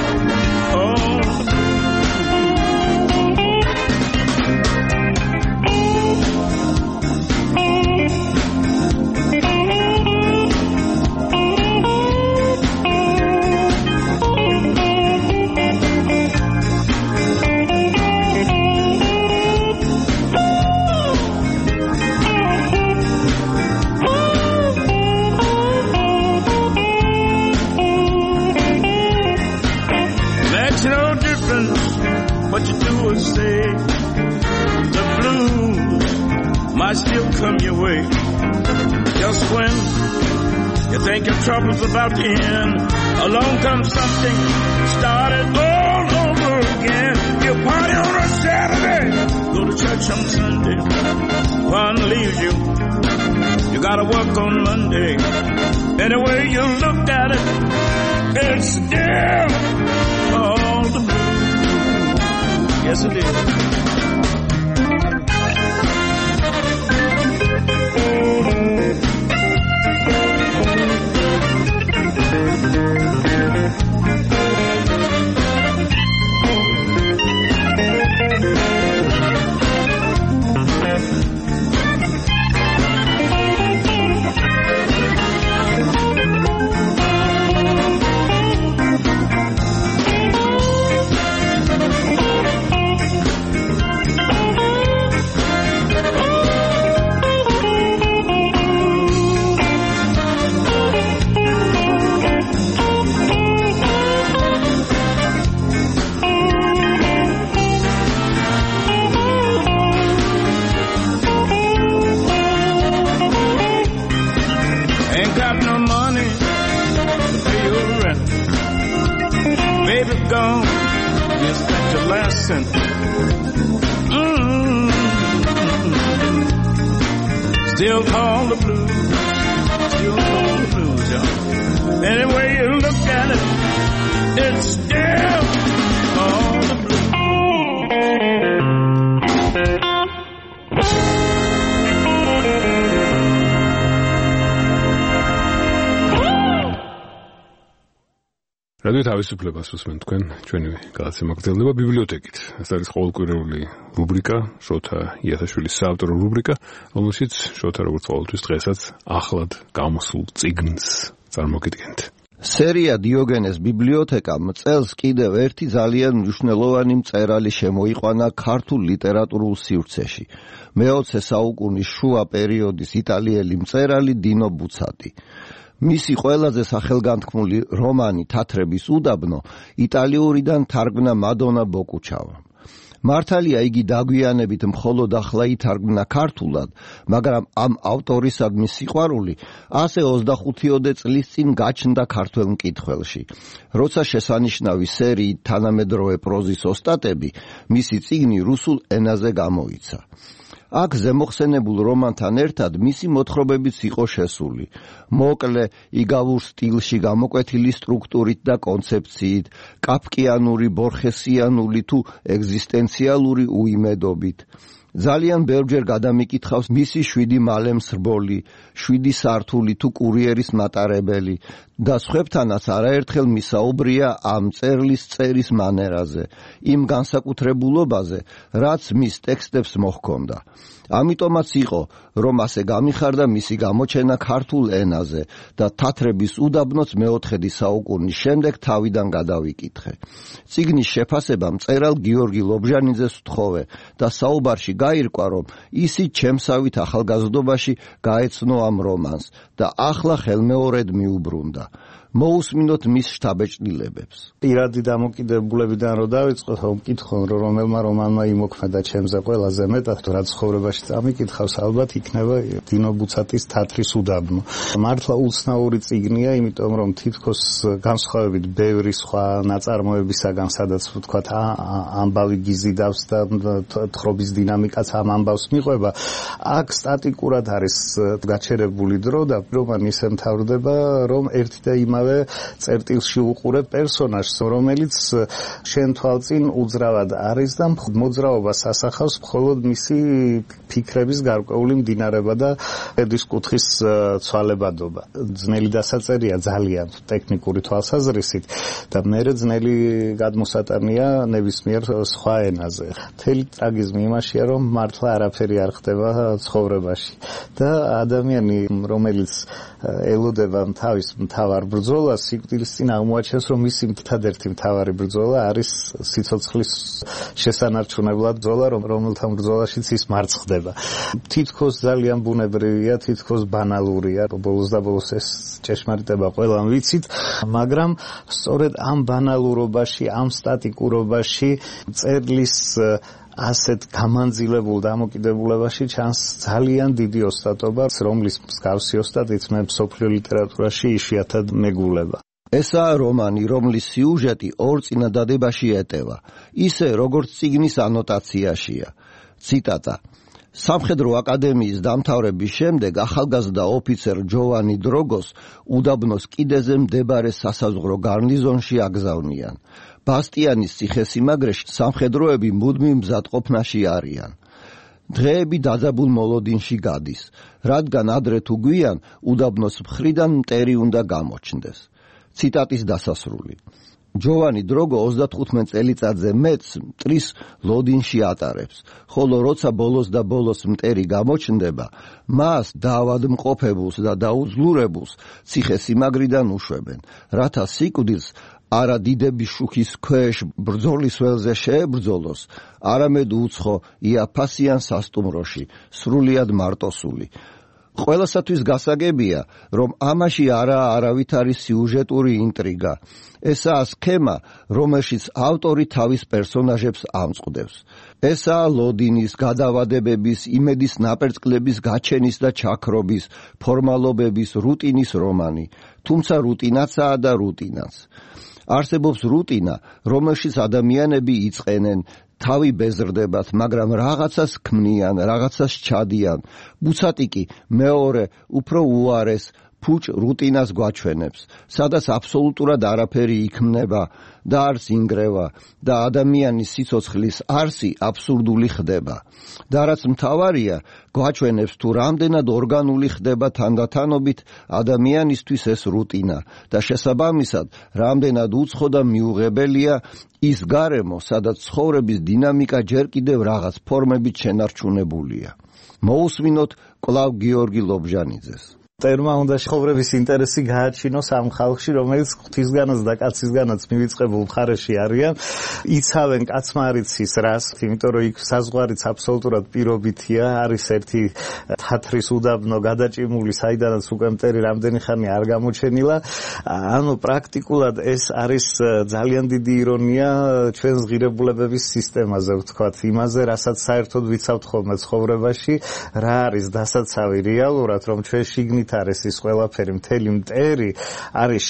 what you do or say. The blues might still come your way. Just when you think your trouble's about to end, along comes something, start it all over again. You party on a Saturday, go to church on Sunday. Fun leaves you, you gotta work on Monday. Any way you look at it, it's still all the blues. Yes, it is. everlasting. Still call the blues. Still call the blues, y'all. Any way you look at it, it's still call the blues. რადიო თავისუფლებას უსმენთ თქვენ, ჩვენი გადაცემა გრძელდება ბიბლიოთეკით. ეს არის ყოველკვირეული რუბრიკა, შოთა იათაშვილის საავტორო რუბრიკა, რომელშიც შოთა როგორც ყოველთვის დღესაც ახლად გამოსულ წიგნს წარმოგიდგენთ. სერია დიოგენეს ბიბლიოთეკამ წელს კიდევ ერთი ძალიან მნიშვნელოვანი მწერალი შემოიყვანა ქართულ ლიტერატურულ სივრცეში. მე-20 საუკუნის შუა პერიოდის იტალიელი მწერალი დინო ბუცატი. მისი ყველაზე სახელგანთქმული რომანი თათრების უდაბნო იტალიურიდან თარგმნა მადონა ბოკუჩავამ. მართალია იგი დაგვიანებით მხოლოდ ახლა ითარგმნა ქართულად, მაგრამ ამ ავტორისადმი სიყვარული ასე 25-ოდე წლის წინ გაჩნდა ქართველ მკითხველში. როცა შესანიშნავი სერიით თანამედროვე პროზის ოსტატები, მისი წიგნი რუსულ ენაზე გამოიცა. აქ ზემოხსენებულ რომანთან ერთად მისი მოთხრობებიც იყო შესული. მოკლე, იგავურ სტილში გამოკვეთილი სტრუქტურით და კონცეფციით, კაფკიანური, ბორხესიანული თუ ეგზისტენციალური უიმედობით. ძალიან ბევრჯერ გადამიკითხავს მისი 7 მალე მსრბოლი, 7 სართული თუ კურიერის მატარებელი და სხვებთანაც არაერთხელ მისაუბრია ამ წერლის წერის მანერაზე, იმ განსაკუთრებულობაზე, რაც მის ტექსტებს მოჰქონდა. ამიტომაც იყო, რომ ასე გამიხარდა მისი გამოჩენა ქართულ ენაზე და თათრების უდაბნოც მე-4 საუკუნის შემდეგ თავიდან გადავიკითხე. წიგნის შეფასება მწერალ გიორგი ლობჟანიძეს ვთხოვე და საუბარში გაირკვა, რომ ისიც ჩემსავით ახალგაზრდობაში გაეცნო ამ რომანს და ახლა ხელმეორედ მიუბრუნდა. მოусმინოთ მის შთაბეჭდილებებს. პირადი დამოკიდებულებიდან რო დავიწყოთ, მკითხონ რომელმა რომანმა იმოქმედა ჩემზე ყველაზე მეტად, რაც ცხოვრებაში წამიკითხავს, ალბათ იქნება დინო ბუცატის თათრის უდაბნო. მართლა უცნაური წიგნია, იმიტომ რომ თითქოს განსხვავებით ბევრი სხვა ნაწარმოებისაგან, სადაც ვთქვათ ამბავი გიზიდავს და თხრობის დინამიკაც ამ ამბავს მიყვება, აქ სტატიკურად არის გაჩერებული დრო და რომანი ისე მთავრდება, რომ ერთი და იმავე წერტილში უყურებ პერსონაჟს, რომელიც შენ თვალწინ უძრავად არის და მოძრაობას ასახავს მხოლოდ მისი ფიქრების გარკვეული მდინარეობა და ხედვის კუთხის ცვალებადობა. ძნელი დასაწერია ძალიან ტექნიკური თვალსაზრისით და მერე ძნელი გადმოსატანია ნებისმიერ სხვა ენაზე. მთელი ტრაგიზმი იმაშია, რომ მართლა არაფერი არ ხდება ცხოვრებაში და ადამიანი, რომელიც ელოდება თავის მთავარ ბრძოლას, სიკვდილის წინ აღმოაჩენს, რომ მისი ერთადერთი მთავარი ბრძოლა არის სიცოცხლის შესანარჩუნებლად ბრძოლა, რომელთან ბრძოლაშიც ის მარცხდება. თითქოს ძალიან ბუნებრივია, თითქოს ბანალურია, ბოლოს და ბოლოს ეს ჭეშმარიტება ყველამ ვიცით, მაგრამ სწორედ ამ ბანალურობაში, ამ სტატიკურობაში წერლის ასეთ გამანძილებულ დამოკიდებულებაში ჩანს ძალიან დიდი ოსტატობა, რომლის მსგავსი ოსტატით მე მსოფლიო ლიტერატურაში იშვიათად მეგულება. ესაა რომანი, რომლის სიუჟეტი ორ წინადადებაში ეტევა, ისე როგორც წიგნის ანოტაციაშია. ციტატა: სამხედრო აკადემიის დამთავრების შემდეგ ახალგაზრდა ოფიცერ ჯოვანი დროგოს უდაბნოს კიდეზე მდებარე სასაზღვრო გარნიზონში აგზავნიან. ბასტიანის ციხესიმაგრეში სამხედროები მუდმივ მზადყოფნაში არიან. დღეები დაძაბულ მოლოდინში გადის, რადგან ადრე თუ გვიან უდაბნოს მხრიდან მტერი უნდა გამოჩნდეს. ციტატის დასასრული. ჯოვანი დროგო 35 წელიწადზე მეტს მტრის ლოდინში ატარებს, ხოლო როცა ბოლოს და ბოლოს მტერი გამოჩნდება, მას დაავადმყოფებულს და დაუძლურებულს ციხესიმაგრიდან უშვებენ, რათა სიკვდილს არა დიდების შუქის ქვეშ ბრძოლის ველზე შეებრძოლოს, არამედ უცხო იაფასიან სასტუმროში, სრულიად მარტოსული. ყველასათვის გასაგებია, რომ ამაში არავითარი სიუჟეტური ინტრიგა. ესაა სქემა, რომელშიც ავტორი თავის პერსონაჟებს ამწყდებს. ესაა ლოდინის, გადავადებების, იმედის ნაპერწკლების გაჩენის და ჩაქრობის, ფორმალობების, რუტინის რომანი. თუმცა რუტინაცაა და რუტინაც. არსებობს რუტინა, რომელშიც ადამიანები იწყენენ თავი ბეზრდებათ, მაგრამ რაღაცას ქმნიან, რაღაცას ჩადიან. ბუცატი კი მეორე, უფრო უარეს ფუჭ რუტინას გვაჩვენებს, სადაც აბსოლუტურად არაფერი იქმნება და არც ინგრევა და ადამიანის სიცოცხლის არსი აბსურდული ხდება. და რაც მთავარია, გვაჩვენებს თუ რამდენად ორგანული ხდება თანდათანობით ადამიანისთვის ეს რუტინა და შესაბამისად რამდენად უცხო და მიუღებელია ის გარემო, სადაც ცხოვრების დინამიკა ჯერ კიდევ რაღაც ფორმებით შენარჩუნებულია. მოусმინოთ კვლავ გიორგი ლობჟანიძეს. ტერმა უნდა ცხოვრების ინტერესი გააჩინოს ამ ხალხში, რომელიც ღვთისგანაც და კაცისგანაც მივიწყებულ მხარეში არიან, იცავენ კაცმარიცის რას, იმიტომ რომ იქ საზღვარიც აბსოლუტურად პირობითია, არის ერთი თათრის უდაბნო გადაჭიმული, საიდანაც უკვე მტერი რამდენი ხანი არ გამოჩენილა. ანუ პრაქტიკულად ეს არის ძალიან დიდი ირონია ჩვენს ღირებულებების სისტემაზე, ვთქვათ, იმაზე, რასაც საერთოდ ვიცავთ ხოლმე ცხოვრებაში, რა არის დასაცავი რეალურად, რომ ჩვენ შიგნით არის ის ყველაფერი, მთელი მტერი არის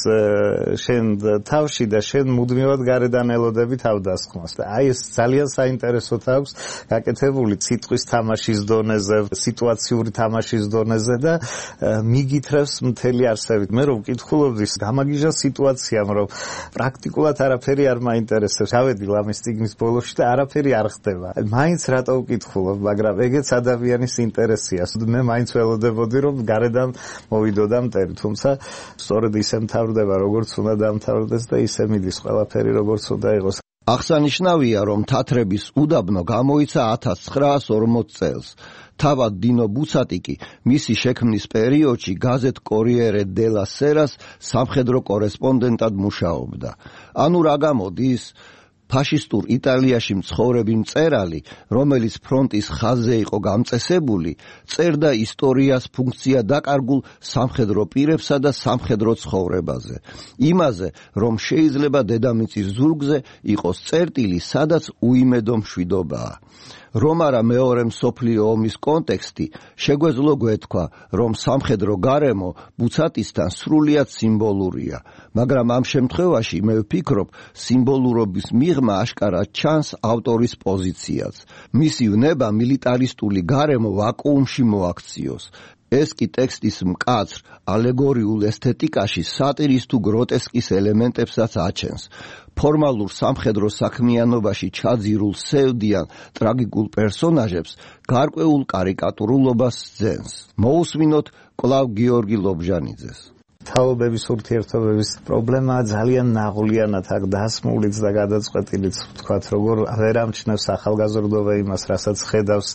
შენ თავში და შენ მუდმივად გარედან ელოდები თავდასხმას. და აი ეს ძალიან საინტერესოდ აქვს გაკეთებული ციტყვის თამაშის დონეზე, სიტუაციური თამაშის დონეზე და მიგითრებს მთელი არსებით. მე რომ ვკითხულობდი გამაგიჟა სიტუაციამ, რომ პრაქტიკულად არაფერი არ მაინტერესებს. გავედი ლამის წიგნის ბოლოში და არაფერი არ ხდება. მაინც რატო ვკითხულობ, მაგრამ ეგეც ადამიანის ინტერესია. მე მაინც ველოდებოდი, რომ გარედან მოვიდოდა მტერი, თუმცა სწორედ ისე მთავრდება, როგორც უნდა დამთავრდეს და ისე მიდის ყველაფერი, როგორც უნდა იყოს. აღსანიშნავია, რომ თათრების უდაბნო გამოიცა 1940 წელს. თავად დინო ბუცატი კი მისი შექმნის პერიოდში გაზეთ კორიერე დელა სერას სამხედრო კორესპონდენტად მუშაობდა. ანუ რა გამოდის? ფაშისტურ იტალიაში მცხოვრები მწერალი, რომელიც ფრონტის ხაზზე იყო გამწესებული, წერდა ისტორიას ფუნქცია დაკარგულ სამხედრო პირებსა და სამხედრო ცხოვრებაზე. იმაზე, რომ შეიძლება დედამიწის ზურგზე იყოს წერტილი, სადაც უიმედო მშვიდობაა. რომ არა მეორე მსოფლიო ომის კონტექსტი, შეგვეძლო გვეთქვა, რომ სამხედრო გარემო ბუცატისთან სრულიად სიმბოლურია, მაგრამ ამ შემთხვევაში მე ვფიქრობ, სიმბოლურობის მიღმა აშკარად ჩანს ავტორის პოზიციაც. მისი ვნება მილიტარისტული გარემო ვაკუუმში მოაქციოს. ეს კი ტექსტის მკაცრ ალეგორიულ ესთეტიკაში სატირის თუ გროტესკის ელემენტებსაც აჩენს. ფორმალურ სამხედრო საქმიანობაში ჩაძირულ სევდიან ტრაგიკულ პერსონაჟებს გარკვეულ კარიკატურულობას ძენს. მოусმინოთ კვლავ გიორგი ლობჟანიძეს. თაობების ურთიერთობების პრობლემა ძალიან ნაღვლიანად აქ დასმულიც და გადაწყვეტილიც, ვთქვათ, როგორ ვერ ამჩნევს ახალგაზრდობა იმას, რასაც ხედავს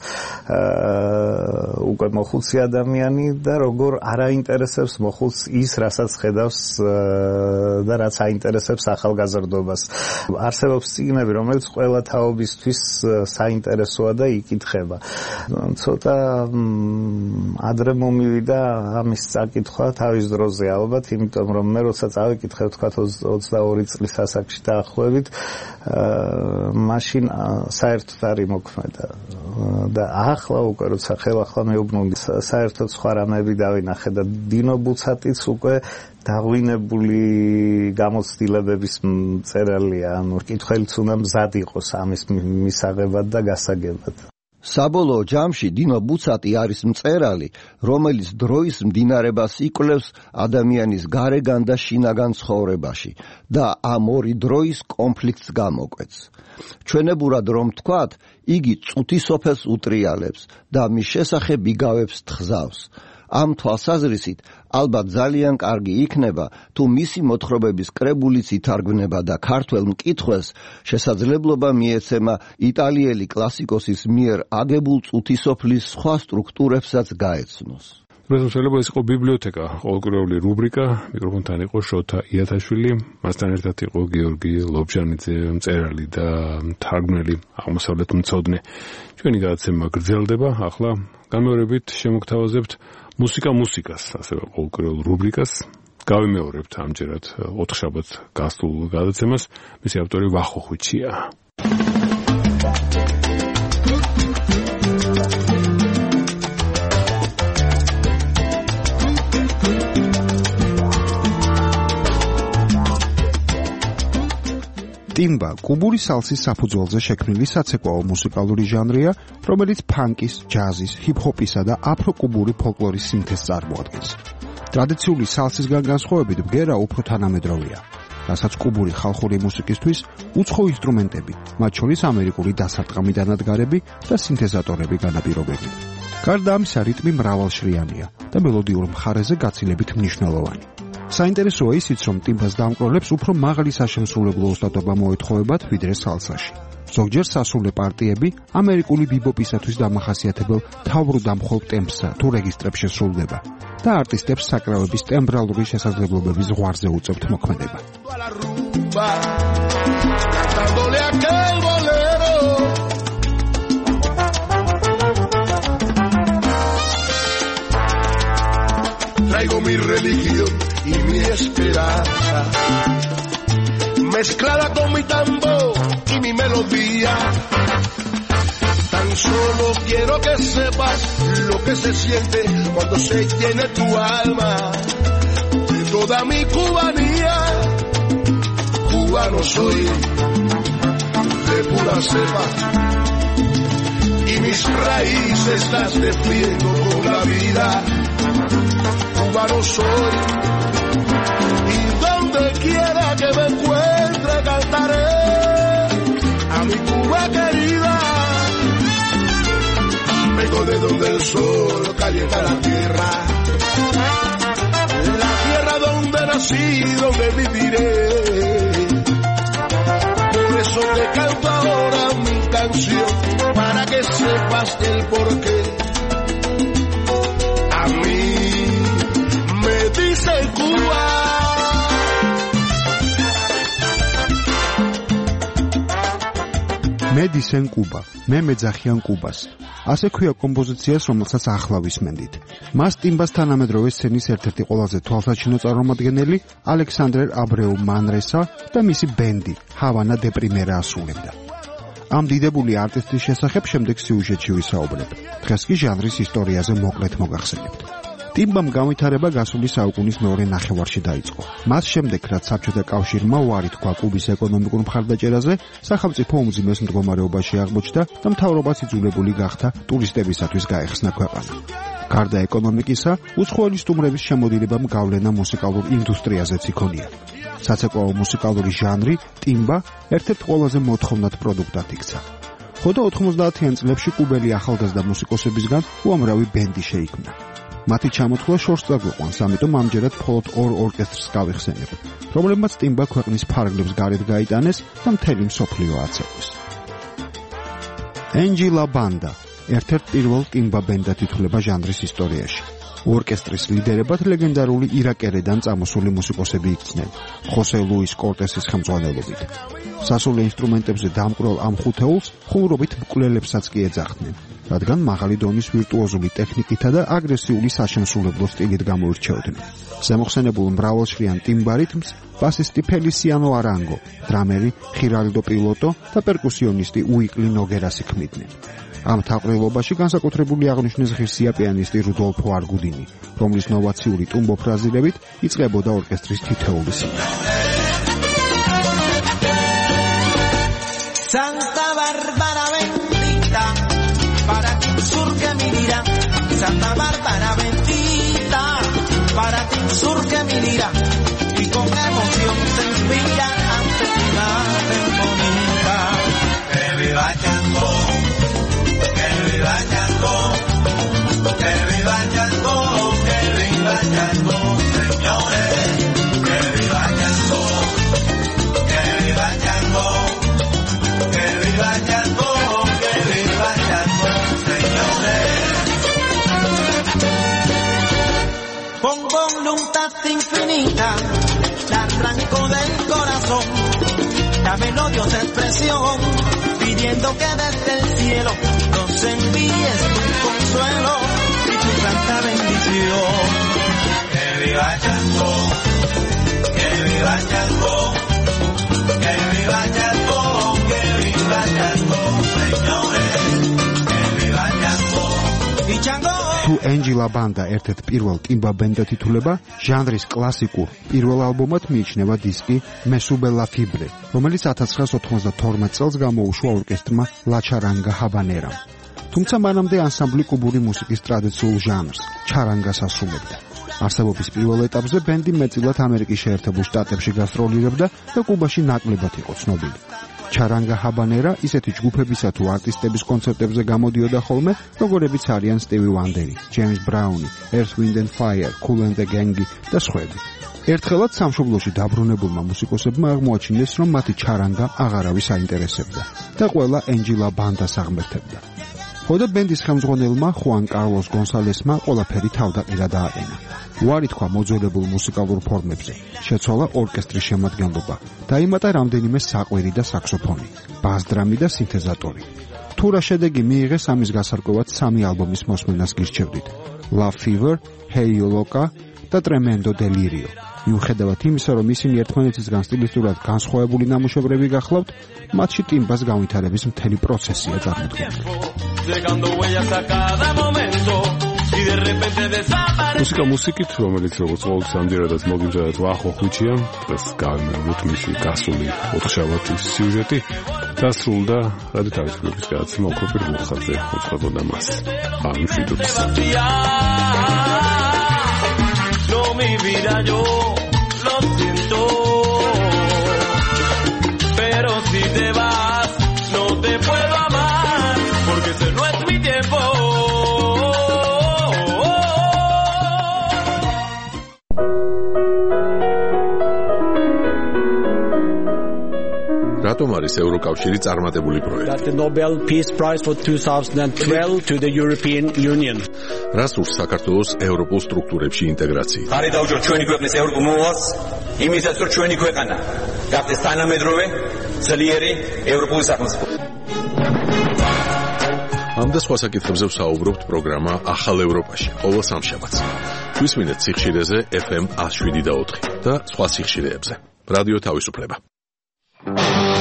უკვე მოხუცი ადამიანი და როგორ არ აინტერესებს მოხუცს ის, რასაც ხედავს და რაც აინტერესებს ახალგაზრდობას. არსებობს წიგნები, რომელიც ყველა თაობისთვის საინტერესოა და იკითხება. ცოტა ადრე მომივიდა ამის წაკითხვა თავის დროზე ალბათ, იმიტომ რომ მე როცა წავიკითხე, ვთქვათ, 22 წლის ასაკში დაახლოებით, მაშინ საერთოდ არ იმოქმედა. და ახლა უკვე როცა ხელახლა მეუბნები, საერთოდ სხვა რამეები დავინახე და დინო ბუცატიც უკვე დაღვინებული გამოცდილებების მწერალია, ანუ კითხველიც უნდა მზად იყოს ამის მისაღებად და გასაგებად. საბოლოო ჯამში დინო ბუცატი არის მწერალი, რომელიც დროის მდინარებას იკვლევს ადამიანის გარეგან და შინაგან ცხოვრებაში და ამ ორი დროის კონფლიქტს გამოკვეთს. ჩვენებურად რომ ვთქვათ, იგი წუთისოფელს უტრიალებს და მის შესახებ იგავებს თხზავს. ამ თვალსაზრისით ალბათ ძალიან კარგი იქნება, თუ მისი მოთხრობების კრებულიც ითარგმნება და ქართველ მკითხველს შესაძლებლობა მიეცემა იტალიელი კლასიკოსის მიერ აგებულ წუთისოფლის სხვა სტრუქტურებსაც გაეცნოს. შეიძლება ეს იყო ბიბლიოთეკა, ყოველკვირეული რუბრიკა, მიკროფონთან იყო შოთა იათაშვილი, მასთან ერთად იყო გიორგი ლობჟანიძე, მწერალი და მთარგმნელი, აღმოსავლეთ მცოდნე. ჩვენი გადაცემა გრძელდება, ახლა გამეორებით შემოგთავაზებთ მუსიკას, ასევე ყოველკვირეულ რუბრიკას. გავიმეორებთ ამჯერად 4 შაბათს გასულ გადაცემას, მისი ავტორი ვახო ხუჩია. ტიმბა კუბური სალსის საფუძველზე შექმნილი საცეკვაო მუსიკალური ჟანრია, რომელიც ფანკის, ჯაზის, ჰიპ-ჰოპისა და აფრო-კუბური ფოლკლორის სინთეზს წარმოადგენს. ტრადიციული სალსისგან განსხვავებით ბგერა უფრო თანამედროვეა, რასაც კუბური ხალხური მუსიკისთვის უცხო ინსტრუმენტები, მათ შორის ამერიკული დასარტყამი დანადგარები და სინთეზატორები განაპირობებია. გარდა ამისა, რიტმი მრავალშრიანია და მელოდიურ მხარეზე გაცილებით მნიშვნელოვანი. საინტერესოა ისიც, რომ ტიმბას დამკვროლებს უფრო მაღალი საშემსრულებლო ოსტატობა მოეთხოვებათ ვიდრე სალსაში. ზოგჯერ სასულე პარტიები ამერიკული ბიბოპისათვის დამახასიათებელ თავბრუდამხოლ ტემპსა თუ რეგისტრებს შესრულდება და არტისტებს საკრავების ტემბრალური შესაძლებლობების ზღვარზე უწევთ მოქმედება. Traigo mi religión y mi esperanza, mezclada con mi tambor y mi melodía. Tan solo quiero que sepas lo que se siente cuando se llene tu alma de toda mi cubanía. Cubano soy de pura cepa y mis raíces las defiendo con la vida. Cubano soy y donde quiera que me encuentre cantaré a mi Cuba querida. Vengo de donde el sol calienta la tierra donde nací, donde viviré. Por eso te canto ahora mi canción, para que sepas el porqué. A mí me dice Cuba. მე დისენ კუბა, მე მეძახიან კუბას. ასე ქვია კომპოზიციას, რომელსაც ახლა ვისმენდით. მას ტიმბას თანამედროვე სცენის ერთ-ერთი ყველაზე თვალსაჩინო წარმომადგენელი ალექსანდრე აბრეუ მანრესა და მისი ბენდი ჰავანა დე პრიმერა ასრულებდა. ამ დიდებული არტისტის შესახებ შემდეგ სიუჟეტში ვისაუბრებ. დღეს კი ჟანრის ისტორიაზე მოკლედ მოგახსენებთ. ტიმბამ განვითარება გასული საუკუნის მეორე ნახევარში დაიწყო. მას შემდეგ, რაც საბჭოთა კავშირმა უარი თქვა კუბის ეკონომიკურ მხარდაჭერაზე, სახელმწიფო უმძიმეს მდგომარეობაში აღმოჩნდა და მთავრობას იძულებული გახდა ტურისტებისათვის გაეხსნა ქვეყანა. გარდა ეკონომიკისა, უცხოელი სტუმრების შემოდინებამ გავლენა მუსიკალურ ინდუსტრიაზეც იქონია. საცეკვაო მუსიკალური ჟანრი ტიმბა ერთ-ერთ ყველაზე მოთხოვნად პროდუქტად იქცა. ხოდა 90-იან წლებში კუბელი ახალგაზრდა მუსიკოსებისგან უამრავი ბენდი შეიქმნა. მათი ჩამოთვლა შორს წაგვიყვანს, ამიტომ ამჯერად მხოლოდ ორ ორკესტრს გავიხსენებ, რომლებმაც ტიმბა ქვეყნის ფარგლებს გარეთ გაიტანეს და მთელი მსოფლიო აცეკვეს. ენჯილა ბანდა ერთ-ერთ პირველ ტიმბა ბენდად ითვლება ჟანრის ისტორიაში. ორკესტრის ლიდერებად ლეგენდარული ირაკერედან წამოსული მუსიკოსები იქცნენ, ხოსე ლუის კორტესის ხელმძღვანელობით. სასულე ინსტრუმენტებზე დამკვრელ ამ ხუთეულს ხუმრობით მკვლელებსაც კი ეძახდნენ, რადგან მაღალი დონის ვირტუოზული ტექნიკითა და აგრესიული საშემსრულებლო სტილით გამოირჩეოდნენ. ზემოხსენებულ მრავალშრიან ტიმბა რიტმს ბასისტი ფელისიანო არანგო, დრამერი ხირალდო პილოტო და პერკუსიონისტი უიკლი ნოგერასი ქმნიდნენ. ამ თაყრილობაში განსაკუთრებული აღნიშვნის ღირსია პიანისტი რუდოლფო არგუდინი, რომლის ნოვაციური ტუმბო ფრაზირებით იწყებოდა ორკესტრის თითოეული სიმღერა. Santa Bárbara bendita, para ti surge mi lira. Santa Bárbara bendita, para ti surge mi lira. Y con emoción se inspira ante tu imagen bonita. Que viva Chango, que viva Chango, que viva Chango, que viva Chango, señores. Que viva Chango, que viva Chango. Que viva Chango, señores. Con voluntad infinita, la arranco del corazón. Dame Dios expresión, pidiendo que desde el cielo nos envíes tu consuelo y tu santa bendición. Que viva Chango, que viva Chango, que viva Chango. Que viva Chango, señores, que viva Chango. Y თუ ენჯილა ბანდა ერთ-ერთ პირველ ტიმბა ბენდად ითვლება, ჟანრის კლასიკურ პირველ ალბომად მიიჩნევა დისკი მესუბელა ფიბრე, რომელიც 1992 წელს გამოუშვა ორკესტრმა ლა ჩარანგა ჰაბანერამ. თუმცა მანამდე ანსამბლი კუბური მუსიკის ტრადიციულ ჟანრს, ჩარანგას ასრულებდა. არსებობის პირველ ეტაპზე ბენდი მეტწილად ამერიკის შეერთებულ შტატებში გასტროლირებდა და კუბაში ნაკლებად იყო ცნობილი. ჩარანგა ჰაბანერა ისეთი ჯგუფებისა თუ არტისტების კონცერტებზე გამოდიოდა ხოლმე, როგორებიც არიან სტივი ვანდერი, ჯეიმს ბრაუნი, Earth, Wind and Fire, Kool and the Gang და სხვები. ერთხელაც სამშობლოში დაბრუნებულმა მუსიკოსებმა აღმოაჩინეს, რომ მათი ჩარანგა აღარავის აინტერესებდა და ყველა ენჯილა ბანდას აღმერთებდა. ხოდა ბენდის ხელმძღვანელმა ხუან კარლოს გონსალესმა ყველაფერი თავდაყირა დააყენა. უარი თქვა მოძველებულ მუსიკალურ ფორმებზე, შეცვალა ორკესტრის შემადგენლობა, დაიმატა რამდენიმე საყვირი და საქსოფონი, ბას-დრამი და სინთეზატორი. თუ რა შედეგი მიიღეს, ამის გასარკვევად 3 ალბომის მოსმენას გირჩევდით: Love Fever, Hey You Loca და Tremendo Delirio. მიუხედავად იმისა, რომ ისინი ერთმანეთისგან სტილისტურად განსხვავებული ნამუშევრები გახლავთ, მათში ტიმბას განვითარების მთელი პროცესია წარმოდგენილი. მუსიკა მუსიკით, რომელიც როგორც ყოველთვის ამდენადაც მოგიმზადოთ ვახო ხუჩია, დღეს გავიმეორებთ მისი გასული ოთხშაბათის სიუჟეტი დასრულდა რადიო თავისუფლების გადაცემა უფრო პირველ ხაზზე უცხოებოდა მას. ამშვიდობს. No mi vida yo lo siento, pero si te vas no te puedo amar, porque ese no es mi tiempo. რატომ არის ევროკავშირი წარმატებული პროექტი? The Nobel Peace Prize for 2012 to the European Union. რას ურს საქართველოს ევროპულ სტრუქტურებში ინტეგრაცია? ხარი დავუჯეროთ ჩვენი ქვეყნის ევროპულ მოვალს, იმისაც რომ ჩვენი ქვეყანა გახდეს თანამედროვე, ძლიერი ევროპული სახელმწიფო. ამ და სხვა საკითხებზე ვსაუბრობთ პროგრამა ახალ ევროპაში, ყოველ სამშაბათს. გვისმინეთ სიხშირეზე FM 107.4 და სხვა სიხშირეებზე. რადიო თავისუფლება.